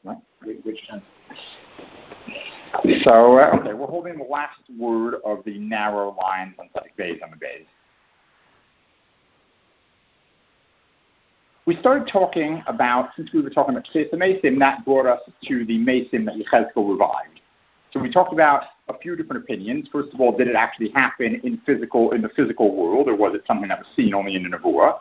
Right? Which time? So, okay, we're holding the last word of the narrow lines on Tzadik Beis on the Beis. We started talking about, since we were talking about Tchias HaMesim, that brought us to the Mesim that Yechezkel revived. So we talked about a few different opinions. First of all, did it actually happen in the physical world, or was it something that was seen only in the Nevuah?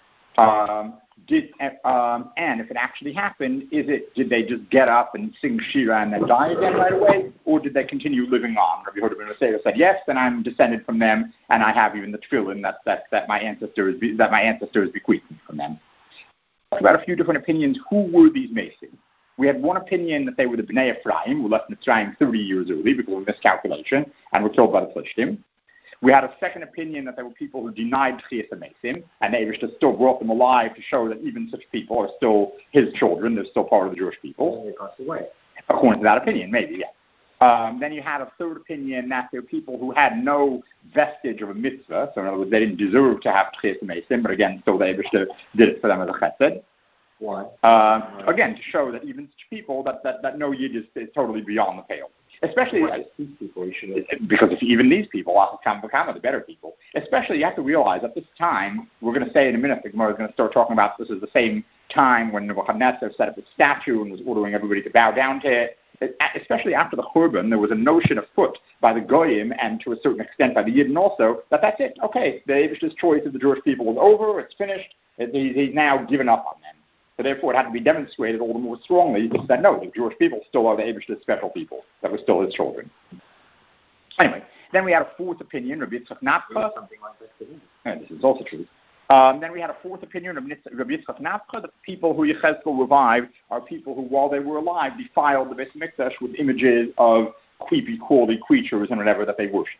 And if it actually happened, did they just get up and sing Shira and then die again right away, or did they continue living on? Rabbi Yehuda ben Yosef said yes, then I'm descended from them, and I have even the tefillin that my ancestors bequeathed from them. About a few different opinions. Who were these Mesim? We had one opinion that they were the Bnei Ephraim, who left Mitzrayim 30 years early because of a miscalculation and were killed by the Plishtim. We had a second opinion that there were people who denied Tchias HaMesim, and the Eibishter still brought them alive to show that even such people are still his children. They're still part of the Jewish people. And they passed away. According to that opinion, maybe, yeah. Then you had a third opinion that there were people who had no vestige of a mitzvah, so in other words, they didn't deserve to have Tchias HaMesim, but again, still the Eibishter did it for them as a chesed. Why? Again, to show that even such people, that no Yid is totally beyond the pale. Especially these people, because if even these people, the better people. Especially, you have to realize at this time, we're going to say in a minute, the Gemara is going to start talking about this is the same time when Nebuchadnezzar set up a statue and was ordering everybody to bow down to it. Especially after the Churban, there was a notion afoot by the Goyim and to a certain extent by the Yidden also that's it. Okay, the Eibishter's choice of the Jewish people is over. It's finished. He's now given up on them. So therefore, it had to be demonstrated all the more strongly that no, the Jewish people still are the Eibishter's special people that were still his children. Anyway, then we had a fourth opinion, Rabbi Yitzchak Nafcha. Something like this. And this is also true. Then we had a fourth opinion, Rabbi Yitzchak Nafcha, that the people who Yechezkel revived are people who, while they were alive, defiled the Beis Mikdash with images of creepy, crawly creatures and whatever that they worshipped.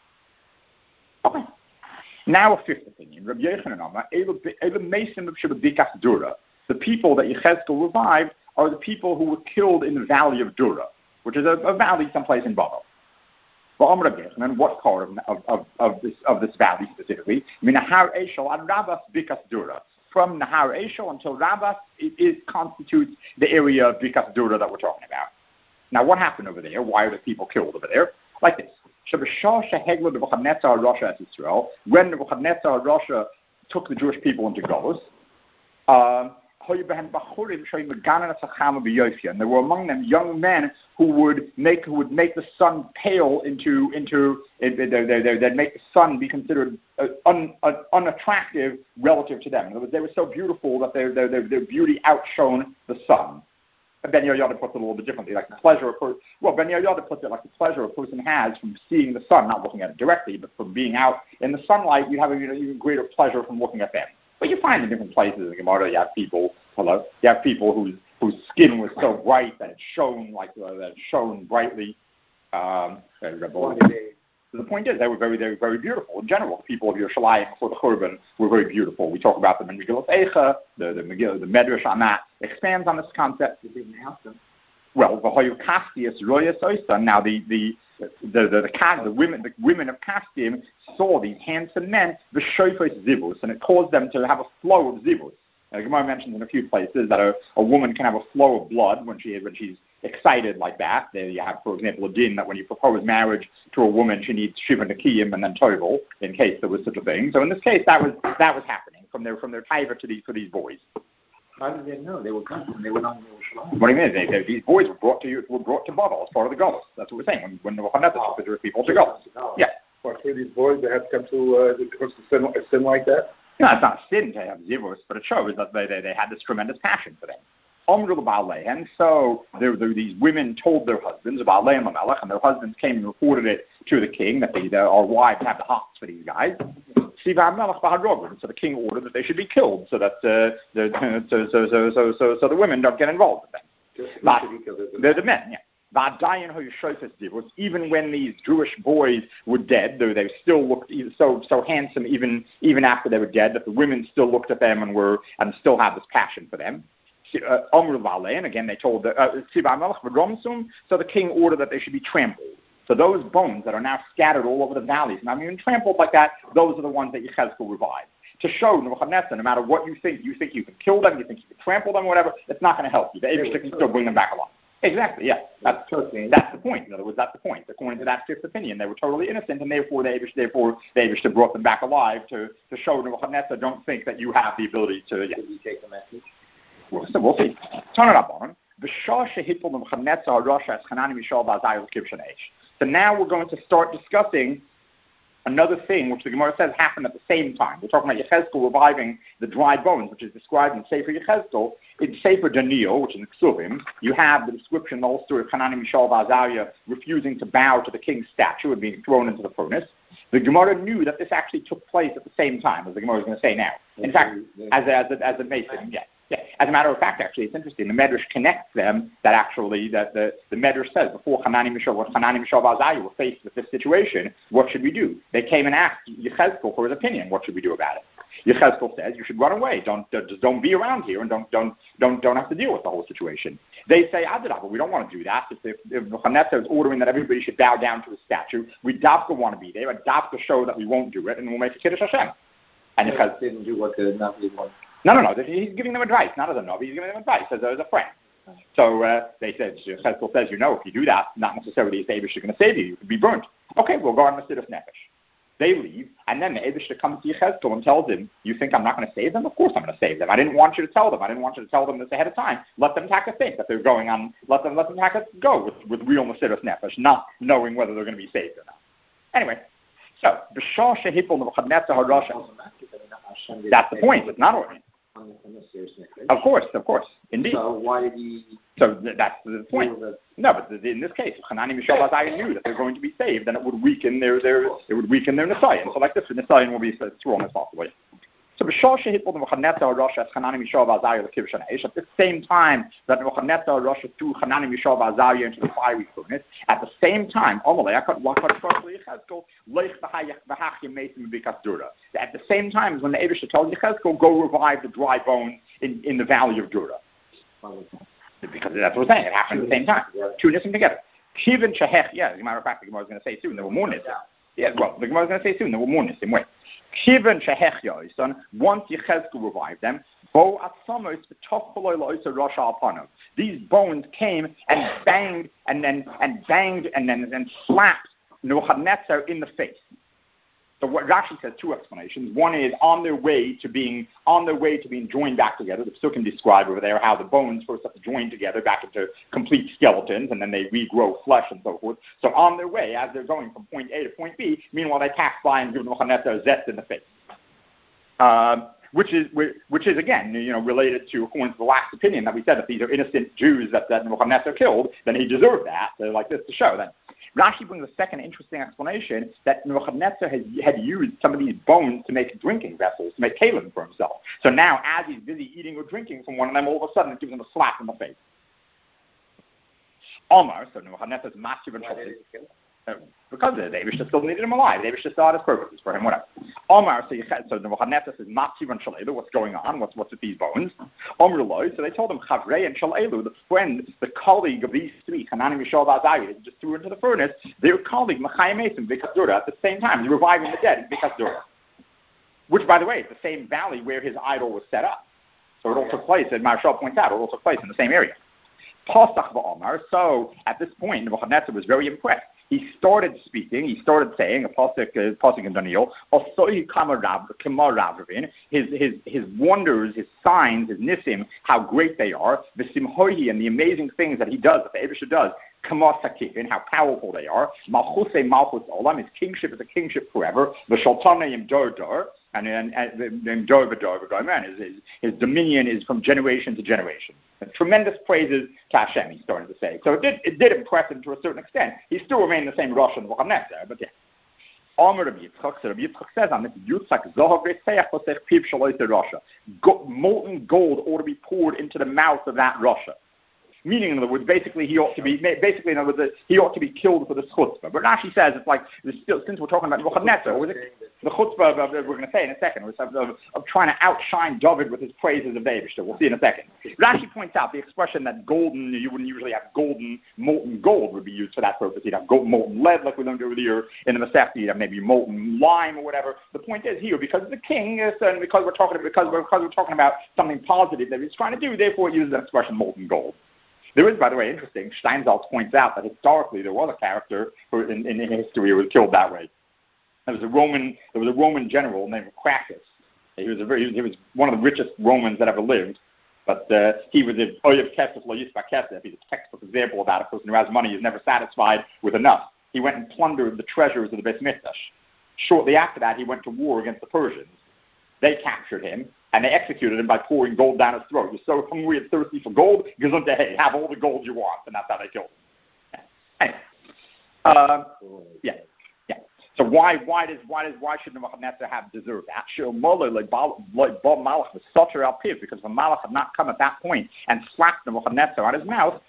Okay. Now a fifth opinion, Rabbi Yochanan Amar, Ela Mesim of Shabbat Dura. The people that Yechezkel revived are the people who were killed in the valley of Dura, which is a valley someplace in Babel. And what part of this valley specifically? Nahar Eshel and Rabbas Bikas Dura. From Nahar Eshel until Rabbas, it constitutes the area of Bikas Dura that we're talking about. Now, what happened over there? Why are the people killed over there? Like this. When Nebuchadnezzar Russia took the Jewish people into Golus, and there were among them young men who would make the sun pale they'd make the sun be considered unattractive relative to them. In other words, they were so beautiful that their beauty outshone the sun. Ben Yehoyada puts it a little bit differently, like the pleasure Ben Yehoyada puts it like the pleasure a person has from seeing the sun, not looking at it directly, but from being out in the sunlight, you have an even greater pleasure from looking at them. But you find in different places in Gemara, you have people whose skin was so bright that it shone brightly. The point is, they were very, very, very beautiful. In general, the people of Yerushalayim before the Churban were very beautiful. We talk about them in Megillah Eicha, the Medrash on that expands on this concept. You didn't have them. Well, the Kastius Royas Oysa. Now the women of Kastim saw these handsome men, the Shofos Zivus, and it caused them to have a flow of Zivus. Gemara mentions in a few places that a woman can have a flow of blood when she's excited like that. There you have, for example, a din that when you propose marriage to a woman, she needs Shiva Nekiyim and then Tovel, in case there was such a thing. So in this case, that was happening from their taiva for these boys. How did they know? They were gone. They were not in Yerushalayim. What do you mean? These boys were brought to Babel as part of the Golus. That's what we're saying. When Nebuchadnezzar took the Jewish people to Golus. Yeah. But for these boys, they had to come to a sin like that? No, it's not a sin to have zivus, but it shows that they had this tremendous passion for them. And so these women told their husbands about Leah and Lamelech, and their husbands came and reported it to the king that our wives have the hots for these guys. So the king ordered that they should be killed, so that so the women don't get involved with them. They're the men, yeah. Even when these Jewish boys were dead, though they still looked so handsome, even after they were dead, that the women still looked at them and still had this passion for them. And again, they told so the king ordered that they should be trampled. So those bones that are now scattered all over the valleys, and I mean trampled like that, those are the ones that Yechezkel revived. to show Nebuchadnezzar, no matter what you think you can kill them, you think you can trample them, whatever, it's not going to help you. The Eibishter can still bring them back alive. Exactly, yeah. That's the point. In other words, that's the point. According to that fifth opinion, they were totally innocent, and therefore the Eibishter brought them back alive to show Nebuchadnezzar, don't think that you have the ability to... Yeah. Did you take the message? We'll see. Turn it up on him. So now we're going to start discussing another thing which the Gemara says happened at the same time. We're talking about Yechezkel reviving the dry bones, which is described in Sefer Yechezkel. In Sefer Daniel, which is in Ksuvim, you have the description, the whole story of Hanani, Mishael, Azariah refusing to bow to the king's statue and being thrown into the furnace. The Gemara knew that this actually took place at the same time, as the Gemara is going to say now. In fact, as a Mason, yes. Yeah. As a matter of fact, actually, it's interesting. The Medrash connects them that actually that the Medrash says before Hanani, Mishael, Azariah were faced with this situation, what should we do? They came and asked Yechezkel for his opinion. What should we do about it? Yechezkel says you should run away. Don't be around here and don't have to deal with the whole situation. They say, but we don't want to do that. If Nebuchadnezzar is ordering that everybody should bow down to his statue, we Davka want to be there, but Davka show that we won't do it, and we'll make a Kiddush Hashem. And Yechezkel didn't do what the Navi wanted. No. He's giving them advice, not as a Navi. He's giving them advice as a friend. So they said, Yechezkel says, if you do that, not necessarily is the Eibishter going to save you. You could be burnt. Okay, we'll go on Mesidas Nefesh. They leave, and then the Eibishter comes to Yechezkel and tells him, you think I'm not going to save them? Of course I'm going to save them. I didn't want you to tell them. I didn't want you to tell them this ahead of time. Let them think that they're going on. Let them go with real Mesidas Nefesh, not knowing whether they're going to be saved or not. Anyway, so B'shah shehipol Nebuchadnezzar harasha. That's the point. It's not ordinary. Of course, indeed. So why did he? So that's the point. No, but in this case, Hanani, Mishael, Azariah knew that they're going to be saved, and it would weaken their Nisayan. So like this, the Nisayan will be as strong as possible. So at the same time that Nebuchadnezzar rushed through Hanani, Mishael, Azariah into the fiery furnace, at the same time, at the same time as when the Eibishter tells Yechezkel, go revive the dry bones in the valley of Dura. Because that's what we're saying, it happened at the same time. Two nisim together. Kivin Shehech, as a matter of fact, the Gemara is going to say soon, there were more nisim. Yeah, well, the Gemara is going to say soon, there were more nisim. Wait. Kivin Shehech Yoison, once Yechezkel revived them, these bones came and banged and slapped Nebuchadnezzar in the face. So what Rashi says, two explanations. One is on their way to being joined back together. The Psukim describe over there how the bones first have to join together back into complete skeletons, and then they regrow flesh and so forth. So on their way, as they're going from point A to point B, meanwhile they pass by and give Nebuchadnezzar a zest in the face. Which is again, related to, according to the last opinion that we said, that these are innocent Jews that Nebuchadnezzar killed, then he deserved that. So like this to show that. Rashi brings a second interesting explanation that Nebuchadnezzar had used some of these bones to make drinking vessels, to make kalim for himself. So now, as he's busy eating or drinking from one of them, all of a sudden it gives him a slap in the face. Omar, so Nebuchadnezzar's massive and because the Eibishter still needed him alive. The Eibishter still had his purposes for him, whatever. Omar, so Nebuchadnezzar says, Matziv and Shalelu, what's going on? What's with these bones? Omar Loi, so they told him, Chavrei and Shalelu, the friend, the colleague of these three, Hanani, Mishael, Azariah, just threw into the furnace, their colleague, Machayim Mason, Bikas Dura, at the same time, he's reviving the dead in Bikas Dura. Which, by the way, is the same valley where his idol was set up. So it all took place, and Marshall points out, it all took place in the same area. So at this point, Nebuchadnezzar was very impressed. He started speaking. He started saying a pasuk in Daniel. His wonders, his signs, his nisim, how great they are. The simhohi and the amazing things that he does, that the Eibishter does. Kamasakifin, how powerful they are. Malchusei malchus olam, his kingship is a kingship forever. The shaltanei dor dor, and his dominion is from generation to generation. Tremendous praises to Hashem, he's starting to say. So it did impress him to a certain extent. He still remained the same Rosh Nebuchadnezzar, but yeah. Rabbi Yitzchak says on this, molten gold ought to be poured into the mouth of that Rasha. Meaning, in other words, basically he ought to be killed for the chutzpah. But Rashi says it's like since we're talking about Nebuchadnezzar, the chutzpah we're going to say in a second, of trying to outshine David with his praises of the Eibishter. We'll see in a second. Rashi points out the expression that golden, you wouldn't usually have golden, molten gold would be used for that purpose. You'd have molten lead like we learned earlier in the Masechta. You'd have maybe molten lime or whatever. The point is here, because the king is, and because we're talking about something positive that he's trying to do, therefore it uses the expression molten gold. There is, by the way, interesting, Steinsaltz points out that historically there was a character in history who was killed that way. There was a Roman general named Crassus. He was one of the richest Romans that ever lived, but he was a Oyev Kesef Lo Yispa Kesef. He's a textbook example of that. A person who has money is never satisfied with enough. He went and plundered the treasures of the Beis Mikdash. Shortly after that, he went to war against the Persians. They captured him, and they executed him by pouring gold down his throat. You're so hungry and thirsty for gold, gesundheit, hey, have all the gold you want, and that's how they killed him. Anyway, yeah. So why should Nebuchadnezzar have deserved that? Because if a Malach had not come at that point and slapped Nebuchadnezzar on his mouth,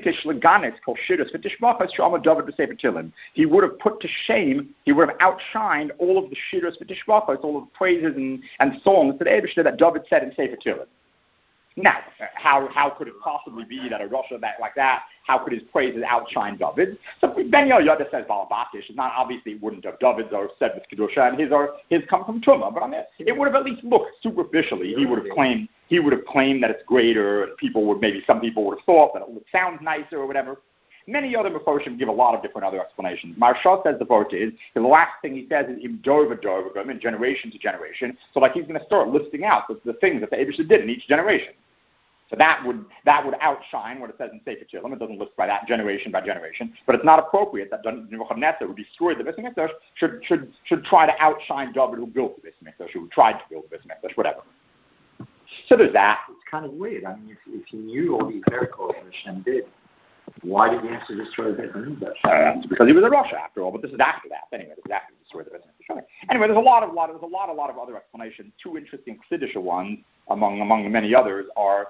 he would have put to shame, he would have outshined all of the shiras v'tishbachos, all of the praises and songs to the Eibishter that David said in Sefer Tehillim. Now, how could it possibly be that a Russia like that, how could his praises outshine David's? So Ben Yehoyada says Balabatish, it's not obviously it wouldn't have David's or said with Kedusha, and his come from Tumah, but it would have at least looked superficially. He would have claimed that it's greater, and some people would have thought that it sounds nicer or whatever. Many other Mefoshim give a lot of different other explanations. Maharsha says the vote is, the last thing he says is in generation to generation. So like he's going to start listing out the things that the Eibishter did in each generation. So that would outshine what it says in Sefer Tehillim. It doesn't list by that generation by generation, but it's not appropriate that Nebuchadnezzar, who destroyed the Beis Mikdash, should try to outshine David, who built the Beis Mikdash, who tried to build the Beis Mikdash, whatever. So there's that. It's kind of weird. I mean, if he knew all these miracles that Hashem did, why did he have to destroy the Beis Mikdash? Because he was a Russia, after all. But this is after that. Anyway, this is after he destroyed the Beis Mikdash. Anyway, there's a lot of other explanations. Two interesting Chiddushah ones, among many others, are.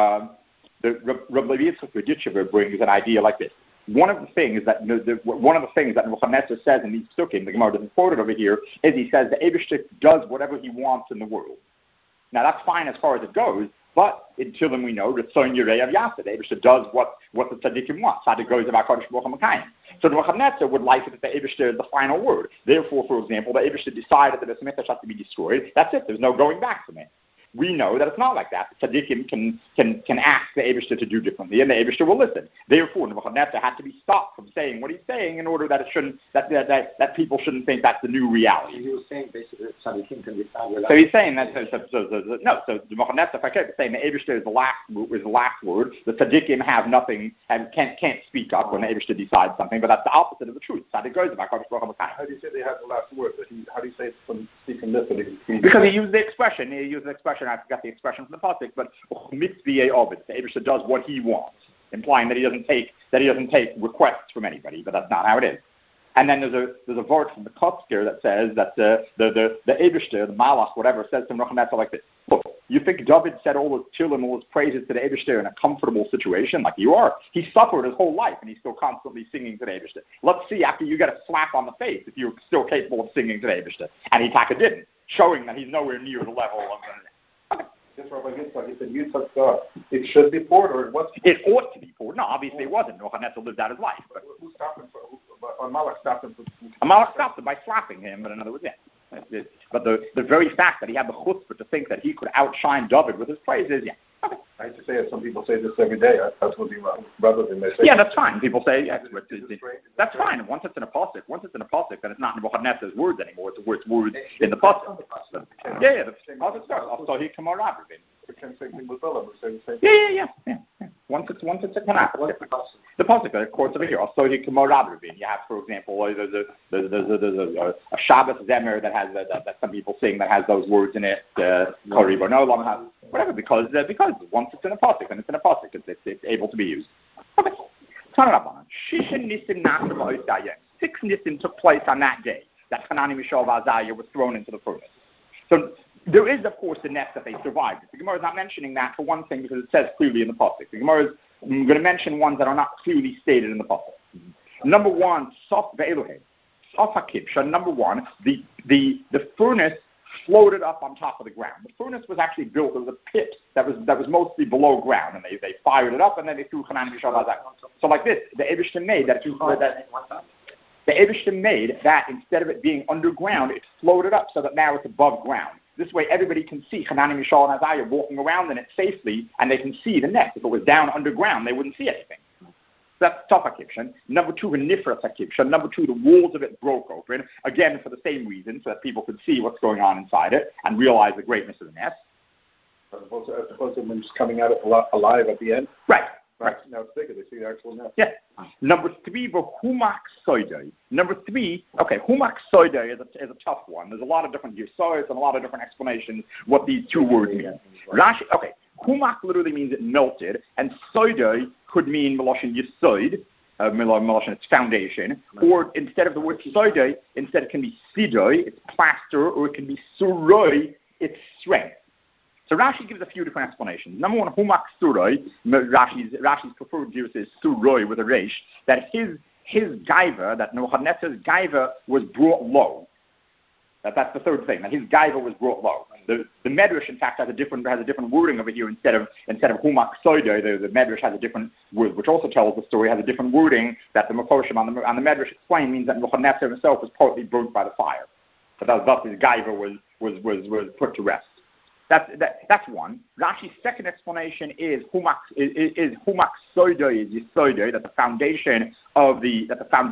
Rabbi Levi Yitzchak Berdichever brings an idea like this. One of the things that Nebuchadnezzar says in these psukim, the Gemara doesn't quote it over here, is he says the Eibishter does whatever he wants in the world. Now that's fine as far as it goes, but until then we know that Tzon Yirei Av Yaseh, the Eibishter does what the tzaddikim want. Tzaddik goes about Kodesh Baruch HaMekayim. So Nebuchadnezzar would like it that the Eibishter is the final word. Therefore, for example, the Eibishter decided that the Beis Mikdash has to be destroyed. That's it. There's no going back from it. We know that it's not like that. The tzaddikim can ask the Eibishter to do differently, and the Eibishter will listen. Therefore, Nebuchadnezzar had to be stopped from saying what he's saying in order that it shouldn't that people shouldn't think that's the new reality. He was saying basically that tzaddikim can decide. So he's saying that so Nebuchadnezzar is saying the Eibishter is the last word. The tzaddikim have nothing and can't speak up when the Eibishter decides something, but that's the opposite of the truth. Tzaddik goes about Kodesh Baruch HaMekayim. How do you say they have the last word? How do you say it's from speaking this? Because he used the expression. I forgot the expression from the pasuk, but mitzvah ovid. The Eibishter does what he wants, implying that he doesn't take requests from anybody. But that's not how it is. And then there's a verse from the Kotzker that says that the Eibishter, the Malach, whatever, says to Nebuchadnezzar like this: look, you think David said all his Tehillim, all his praises to the Eibishter in a comfortable situation like you are? He suffered his whole life, and he's still constantly singing to the Eibishter. Let's see after you get a slap on the face if you're still capable of singing to the Eibishter. And he didn't, showing that he's nowhere near the level of. Just Rabbi Yitzchak, he said, Yitzchak, it should be poured, or it was? It ought to be poured. No, obviously it wasn't. Nebuchadnezzar lived out his life. But who stopped him? Malach stopped him. Malach stopped him by slapping him, but in other words, yeah. But the very fact that he had the chutzpah to think that he could outshine David with his praises, yeah. Okay. I hate to say it, some people say this every day. That's what rather than they say. Yeah, that's fine. People say, yeah, that's fine. Once it's in a pasuk, then it's not Nebuchadnezzar's words anymore. It's words in the pasuk. Yeah, the pasuk starts. Also, he come around. Yeah. Once it's a kanaf. The pasuk quotes over here. Also, he come around. You have, for example, there's a Shabbos Zemer that some people sing that has those words in it. Karibo no long has whatever because once it's in a pasuk and it's in a pasuk, it's able to be used. Okay. Turn it up on it. 6 nisim took place on that day that Hanani, Mishael, Azariah was thrown into the furnace. So there is, of course, the nest that they survived. The Gemara is not mentioning that for one thing because it says clearly in the pasuk. The Gemara is I'm going to mention ones that are not clearly stated in the pasuk. Number one, Sof ve'eluhe. Sof hakibsha. Number one, the furnace floated up on top of the ground. The furnace was actually built. There was a pit that was mostly below ground, and they fired it up, and then they threw Hanan Mishav Hazak. So like this, the Eibishter made that. The Eibishter made that instead of it being underground, it floated up so that now it's above ground. This way, everybody can see Hanan Mishav and Azariah walking around in it safely, and they can see the nest. If it was down underground, they wouldn't see anything. That's Tov HaKibshan. Number two, Nifras HaKibshan. Number two, the walls of it broke open, again for the same reason, so that people could see what's going on inside it and realize the greatness of the nest. As opposed to when it's coming out alive at the end. Right. Now it's bigger. They see the actual nest. Yeah. Number three, Humak Soidai. Number three, okay, Humak Soidai is a tough one. There's a lot of different Yisodis and a lot of different explanations what these two words mean. Rashi, okay, Humak literally means it melted, and Soidai could mean Meloshin Yisoid, Meloshin its foundation, or instead of the word Soidai, instead it can be Sidoi, it's plaster, or it can be Suroi, it's strength. So Rashi gives a few different explanations. Number one, Humak Suroi, Rashi's preferred use is Suroi with a resh, that his gaiva, that Nebuchadnezzar's gaiva was brought low. That's the third thing, that his gaiva was brought low. The Medrash, in fact, has a different wording over here instead of Humak Soidoi. The Medrash has a different word, which also tells the story, has a different wording that the Mefoshim on the Medrash explain means that Nebuchadnezzar himself was partly burnt by the fire. So thus his gaiva was put to rest. That's one. Rashi's second explanation is Humak Soidoi is Yisoidoi, that the foundation of this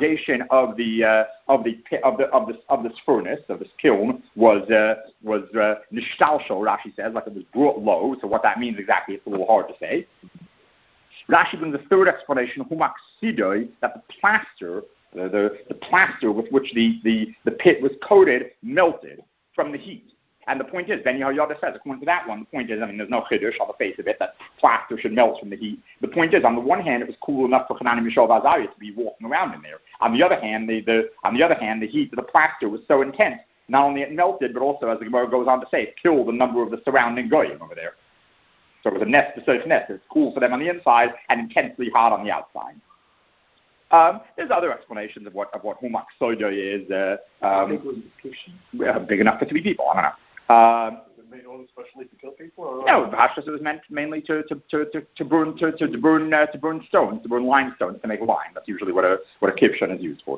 furnace, of this kiln, was nishtalsho. Rashi says, like it was brought low. So what that means exactly, it's a little hard to say. Rashi brings a third explanation, Humak Sidoi, that the plaster, the plaster with which the pit was coated, melted from the heat. And the point is, Ben Yehoyada says, according to that one, the point is, there's no chiddush on the face of it that plaster should melt from the heat. The point is, on the one hand, it was cool enough for Hanan Mishav Azariah to be walking around in there. On the other hand, the heat of the plaster was so intense, not only it melted, but also, as the Gemara goes on to say, it killed a number of the surrounding goyim over there. So it was a nest, a safe nest. It's cool for them on the inside and intensely hot on the outside. There's other explanations of what Humak Soidoi is. How big was the kitchen? Big enough for 3 people. I don't know. Was it made only especially to kill people? Or no, perhaps it was meant mainly to burn stones, to burn limestones to make lime. That's usually what a kibshan is used for.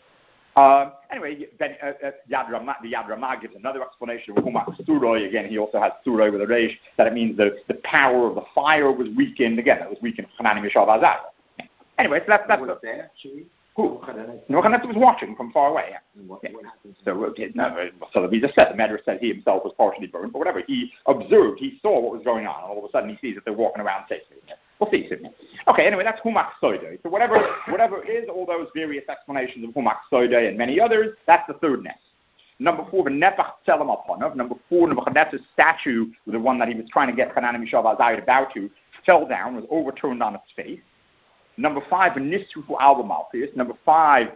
Anyway, then the Yad Ramah gives another explanation of Humak Suroi. Again, he also has Suroi with a resh, that it means the power of the fire was weakened. Again, that was weakened for Hanan Mishav Azariah. Anyway, so that's there, actually? Who? Nebuchadnezzar was watching from far away. What happened? So we just said, the Medrash said he himself was partially burned, but whatever. He observed, he saw what was going on, and all of a sudden he sees that they're walking around safely. We'll see soon. Okay, anyway, that's Humak Soidoi. So whatever is all those various explanations of Humak Soidoi and many others, that's the third nest. Number 4, the Nefach Tzelem Alpanav. Number 4, Nebuchadnezzar's statue, the one that he was trying to get Hanan Mishav Azariah to bow to, fell down, was overturned on its face. Number 5, Nisrufu Alba Malchus. Number 5,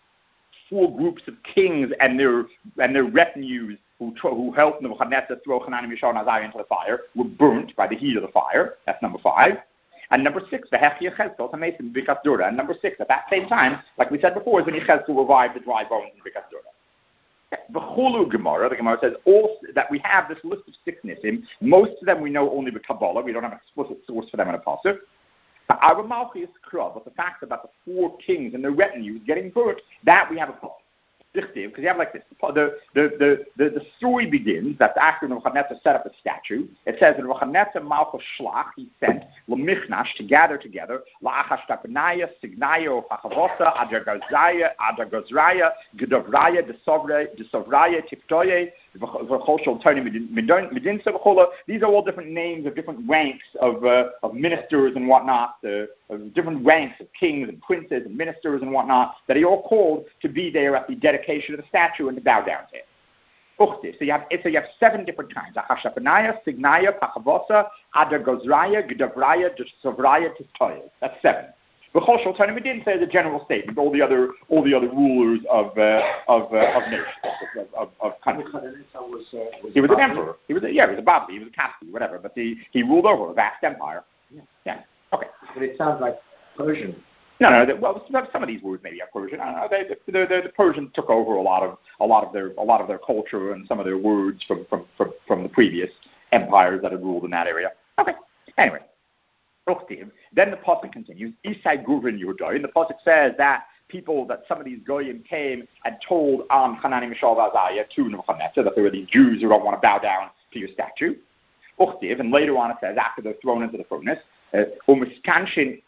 4 groups of kings and their retinues who helped Nebuchadnezzar throw Hanan Mishav and Azariah into the fire were burnt by the heat of the fire. That's number 5. And number 6, the Hechia Chezkel, Mason Bikas Dura. And number 6, at that same time, like we said before, is when Chezkel revived the dry bones in Bikas Dura. The Chulu Gemara, the Gemara says that we have this list of 6 nisim. Most of them we know only with Kabbalah. We don't have an explicit source for them in a pasuk. Our Malchus Krab, but the fact about the 4 kings and their retinues getting burnt, that we have a problem. Because you have like this. The story begins that after Nebuchadnezzar set up a statue, it says that Nebuchadnezzar Malchus Shlach, he sent Lemichnash to gather together La'achashtapanaya, Signayo, Chachavosa, Adragozraya, Gedovraya, Desovraya, Tiptoye, V'choshol Tony Medinsa V'chola. These are all different names of different ranks of ministers and whatnot, of different ranks of kings and princes and ministers and whatnot, that are all called to be there at the dedication of the statue and to bow down to it. So you have 7 different kinds. Achashapanaya, Signaya, Pachavosa, Adragozraya, Gedovraya, Desovraya, Tiptoye. That's 7. V'choshol Tony Medinsa is a general statement. All the other rulers of nations, of countries. He was an emperor. He was a Babli. He was a Kaspi, whatever. But he ruled over a vast empire. Yeah. Okay. But it sounds like Persian. No. Well, some of these words maybe are Persian. I don't know. The Persians took over a lot of their culture and some of their words from the previous empires that had ruled in that area. Okay. Anyway, then the pasuk continues. Isai Guvrin Yudai, and the pasuk says that some of these goyim came and told Hanani, Mishael, Azariah to Nebuchadnezzar that there were these Jews who don't want to bow down to your statue. And later on it says, after they're thrown into the furnace, the Achashtapanaya,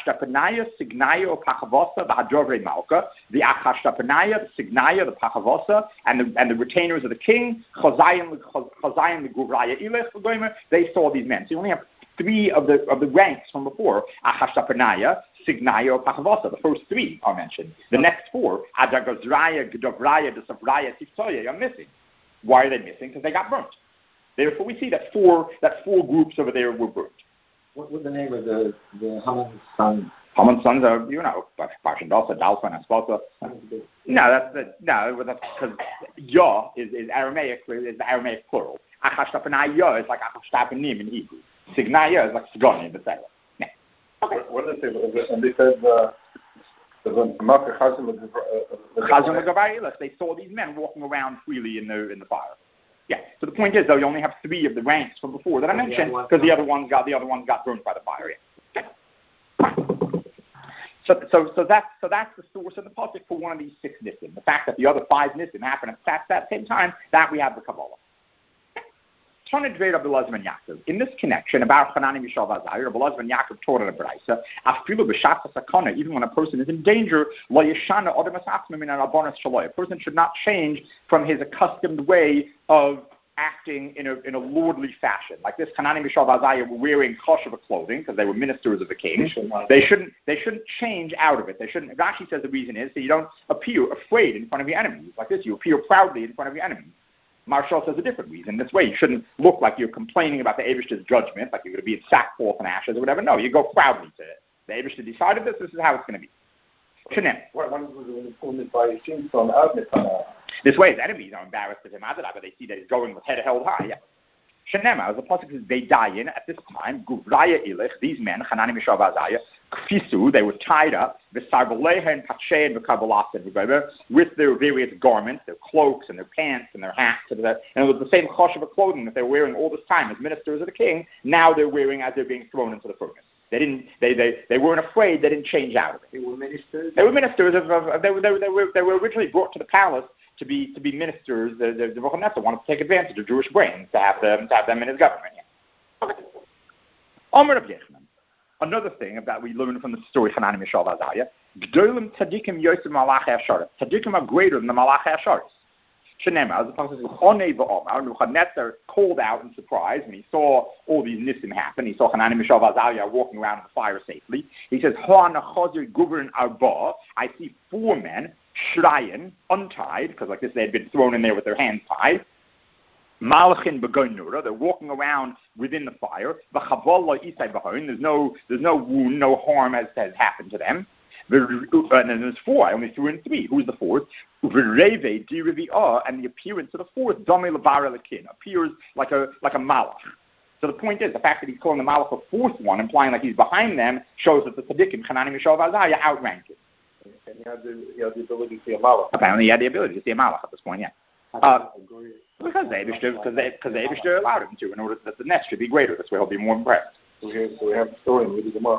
the Signaya, the Pachavosa, and the retainers of the king, Chazayim, the Guvraya Ilech, they saw these men. So you only have three of the ranks from before, Achashtapanaya, Signaya, Pachavosa. The first three are mentioned. The next four, Adagazraya, Gedavraya, Desavraya, Tiftoya, are missing. Why are they missing? Because they got burnt. Therefore, we see that four groups over there were burnt. What was the name of the Haman's sons? Haman's sons are, Parshandasa, Dalpha, and Aspasa. No, that's because Yah is Aramaic, is the Aramaic plural. Achashtapanaya is like Achashtapanim in Hebrew. Signaya is like Sigonim, etc. Yeah. Okay. What did they say? And they said, they saw these men walking around freely in the fire. Yeah. So the point is, though, you only have three of the ranks from before that I mentioned, because the other ones got burnt by the fire. Yeah. So that's the source of the pasuk for one of these six nisim. The fact that the other five nisim happen at that same time, that we have the Kabbalah. In this connection about Hanani, Mishael, Azariah, Rabbi Elazar ben Yaakov taught in a brayso, even when a person is in danger, a person should not change from his accustomed way of acting in a lordly fashion. Like this, Hanani, Mishael, Azariah were wearing kosher clothing because they were ministers of the king. They shouldn't change out of it. They shouldn't. Rashi says the reason is so you don't appear afraid in front of your enemies. Like this, you appear proudly in front of your enemies. Marshall says a different reason. This way, you shouldn't look like you're complaining about the Eibishter's judgment, like you're going to be in sackcloth and ashes or whatever. No, you go proudly to it. The Eibishter decided this is how it's going to be. This way, his enemies are embarrassed of him, but they see that he's going with head held high. Yeah. Shenema, as the pasuk says, they die in at this time. Guvraya Ilech, these men, Hanani, Mishael, Azariah, Kfisu, they were tied up, V'sarbaleha and Patshe and V'kabalasa, with their various garments, their cloaks and their pants and their hats, and it was the same choshev clothing that they were wearing all this time as ministers of the king. Now they're wearing as they're being thrown into the furnace. They weren't afraid. They didn't change out of it. They were ministers. They were ministers they were originally brought to the palace to be ministers. The Nebuchadnezzar wanted to take advantage of Jewish brains to have them in his government. Yeah. Okay. Another thing that we learn from the story of Hanani, Mishael, Azariah, Gdolim Tzadikim Yosef Malachi Asharis. Tzadikim are greater than the Malachi Asharis. Shenema, as the pasuk says, Onei v'Omar, Nebuchadnezzar called out in surprise when he saw all these nisim happen. He saw Hanani, Mishael, Azariah walking around in the fire safely. He says, Ho'anachazir Guvern Arba, I see four men, Shrayan, untied, because like this they had been thrown in there with their hands tied. Malachin begonura, they're walking around within the fire. V'chavala isai b'hoin, there's no wound, no harm has happened to them. And then there's four. I only threw in three. Who's the fourth? V'reve dirivi'ah, and the appearance of the fourth, dame lebara lekin, appears like a malach. So the point is, the fact that he's calling the malach a fourth one, implying like he's behind them, shows that the tzaddikim, Hanani, Mishael, Azariah, outrank him. And he had the ability to see a malach. Apparently he had the ability to see a malach at this point, yeah. Because the Eibishter allowed him to, in order that the nest should be greater. This way he'll be more impressed. So we have the story with the Gemara.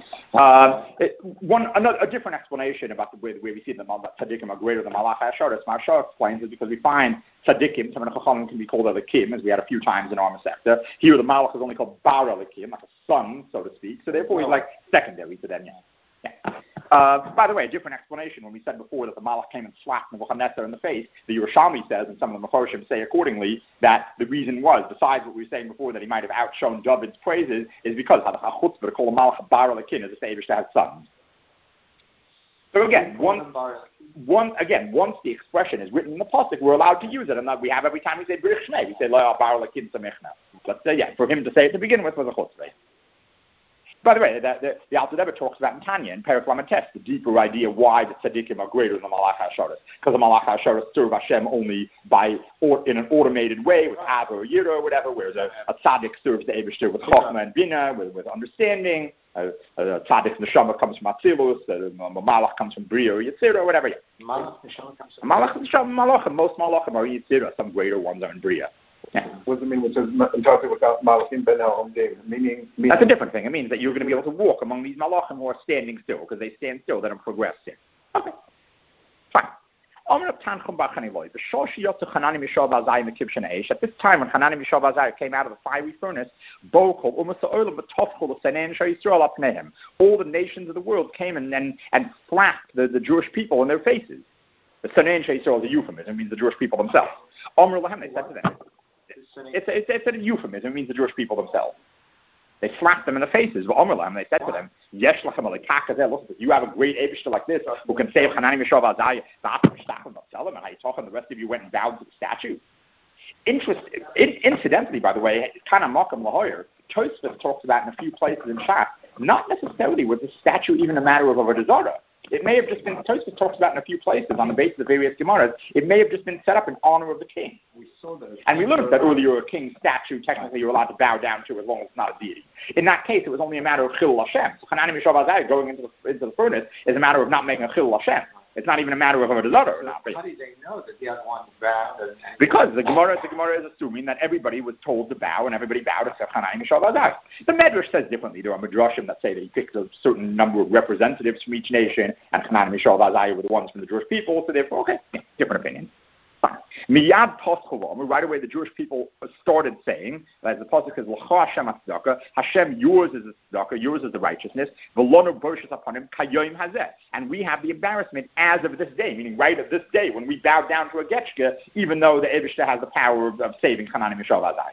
A different explanation about the way we see the tzaddikim are greater than Malach HaSharis. Marshal explains is because we find tzaddikim, some of the chachamim can be called Elikim, as we had a few times in our Masechta. Here the Malach is only called Bar Elikim, like a son, so to speak. So therefore he's like secondary to them. Yeah. By the way, a different explanation when we said before that the Malach came and slapped Nebuchadnezzar in the face. The Yerushalmi says, and some of the Mefarshim say accordingly, that the reason was, besides what we were saying before, that he might have outshone David's praises, is because had a chutzpah to call a Malach Bar Elikin as a savior to have sons. So again, once the expression is written in the pasuk, we're allowed to use it, and that we have every time we say B'rich Shnei, we say Lo Bar Elikin Samichna. But for him to say it to begin with was a chutzpah. By the way, the Alter Rebbe talks about in Tanya, in Perek Lamed Tes, the deeper idea why the tzaddikim are greater than the Malach HaSharas. Because the Malach HaSharas serve Hashem only in an automated way, with Ava or Yira or whatever, whereas a tzaddik serves the Eibishter with Chochmah and Bina, with understanding. A tzaddik's neshama comes from Atzilus, a Malach comes from Bria or Yitzira or whatever. Malach neshama comes from Malach neshama, Malachim, most Malachim are Yitzira, some greater ones are in Bria. Yeah. What does it mean? It says talking about Malachim ben El meaning that's a different thing. It means that you're going to be able to walk among these Malachim who are standing still, because they stand still, they don't progress here. Okay, fine. At this time when Hanani Mishav Azai came out of the fiery furnace, all the nations of the world came and slapped the Jewish people in their faces. The Sanan Shayisrael is a euphemism, it means the Jewish people themselves. They said to them, it's a euphemism, it means the Jewish people themselves. They slapped them in the faces. But they said to them, Yesh lachem alikakazeh, listen, you have a great Eibishter like this who can save Hanani Mishav Azai, and how you talking, the rest of you went and bowed to the statue. Incidentally, by the way, kind of Makam Lahoyer, Tosfos talks about in a few places in Shach, not necessarily was the statue even a matter of Avodah Zarah. It may have just been, Tosfos talks about in a few places on the basis of various Gemaras, it may have just been set up in honor of the king. We saw that. And we learned that earlier a king's statue, technically you're allowed to bow down to as long as it's not a deity. In that case, it was only a matter of Chilul Hashem. So Hanani Mishav Azai going into the furnace is a matter of not making a Chilul Hashem. It's not even a matter of Avodah Zarah or not. How did they know that the other one bowed? Because the Gemara is assuming that everybody was told to bow and everybody bowed except Hanani Mishav Azai. The Medrash says differently. There are Midrashim that say that he picked a certain number of representatives from each nation, and Hanani Mishav Azai were the ones from the Jewish people, so therefore, okay, different opinion. Fine. Miyad Toschavam, right away the Jewish people started saying, as the pasuk says, L'cha Hashem HaTzedakah, Hashem, yours is the tzedakah, yours is the righteousness, V'lono Bershus upon him, Kayoim Hazeh. And we have the embarrassment as of this day, meaning right at this day, when we bow down to a Getchke, even though the Eibishter has the power of saving Hanani Mishav Azai.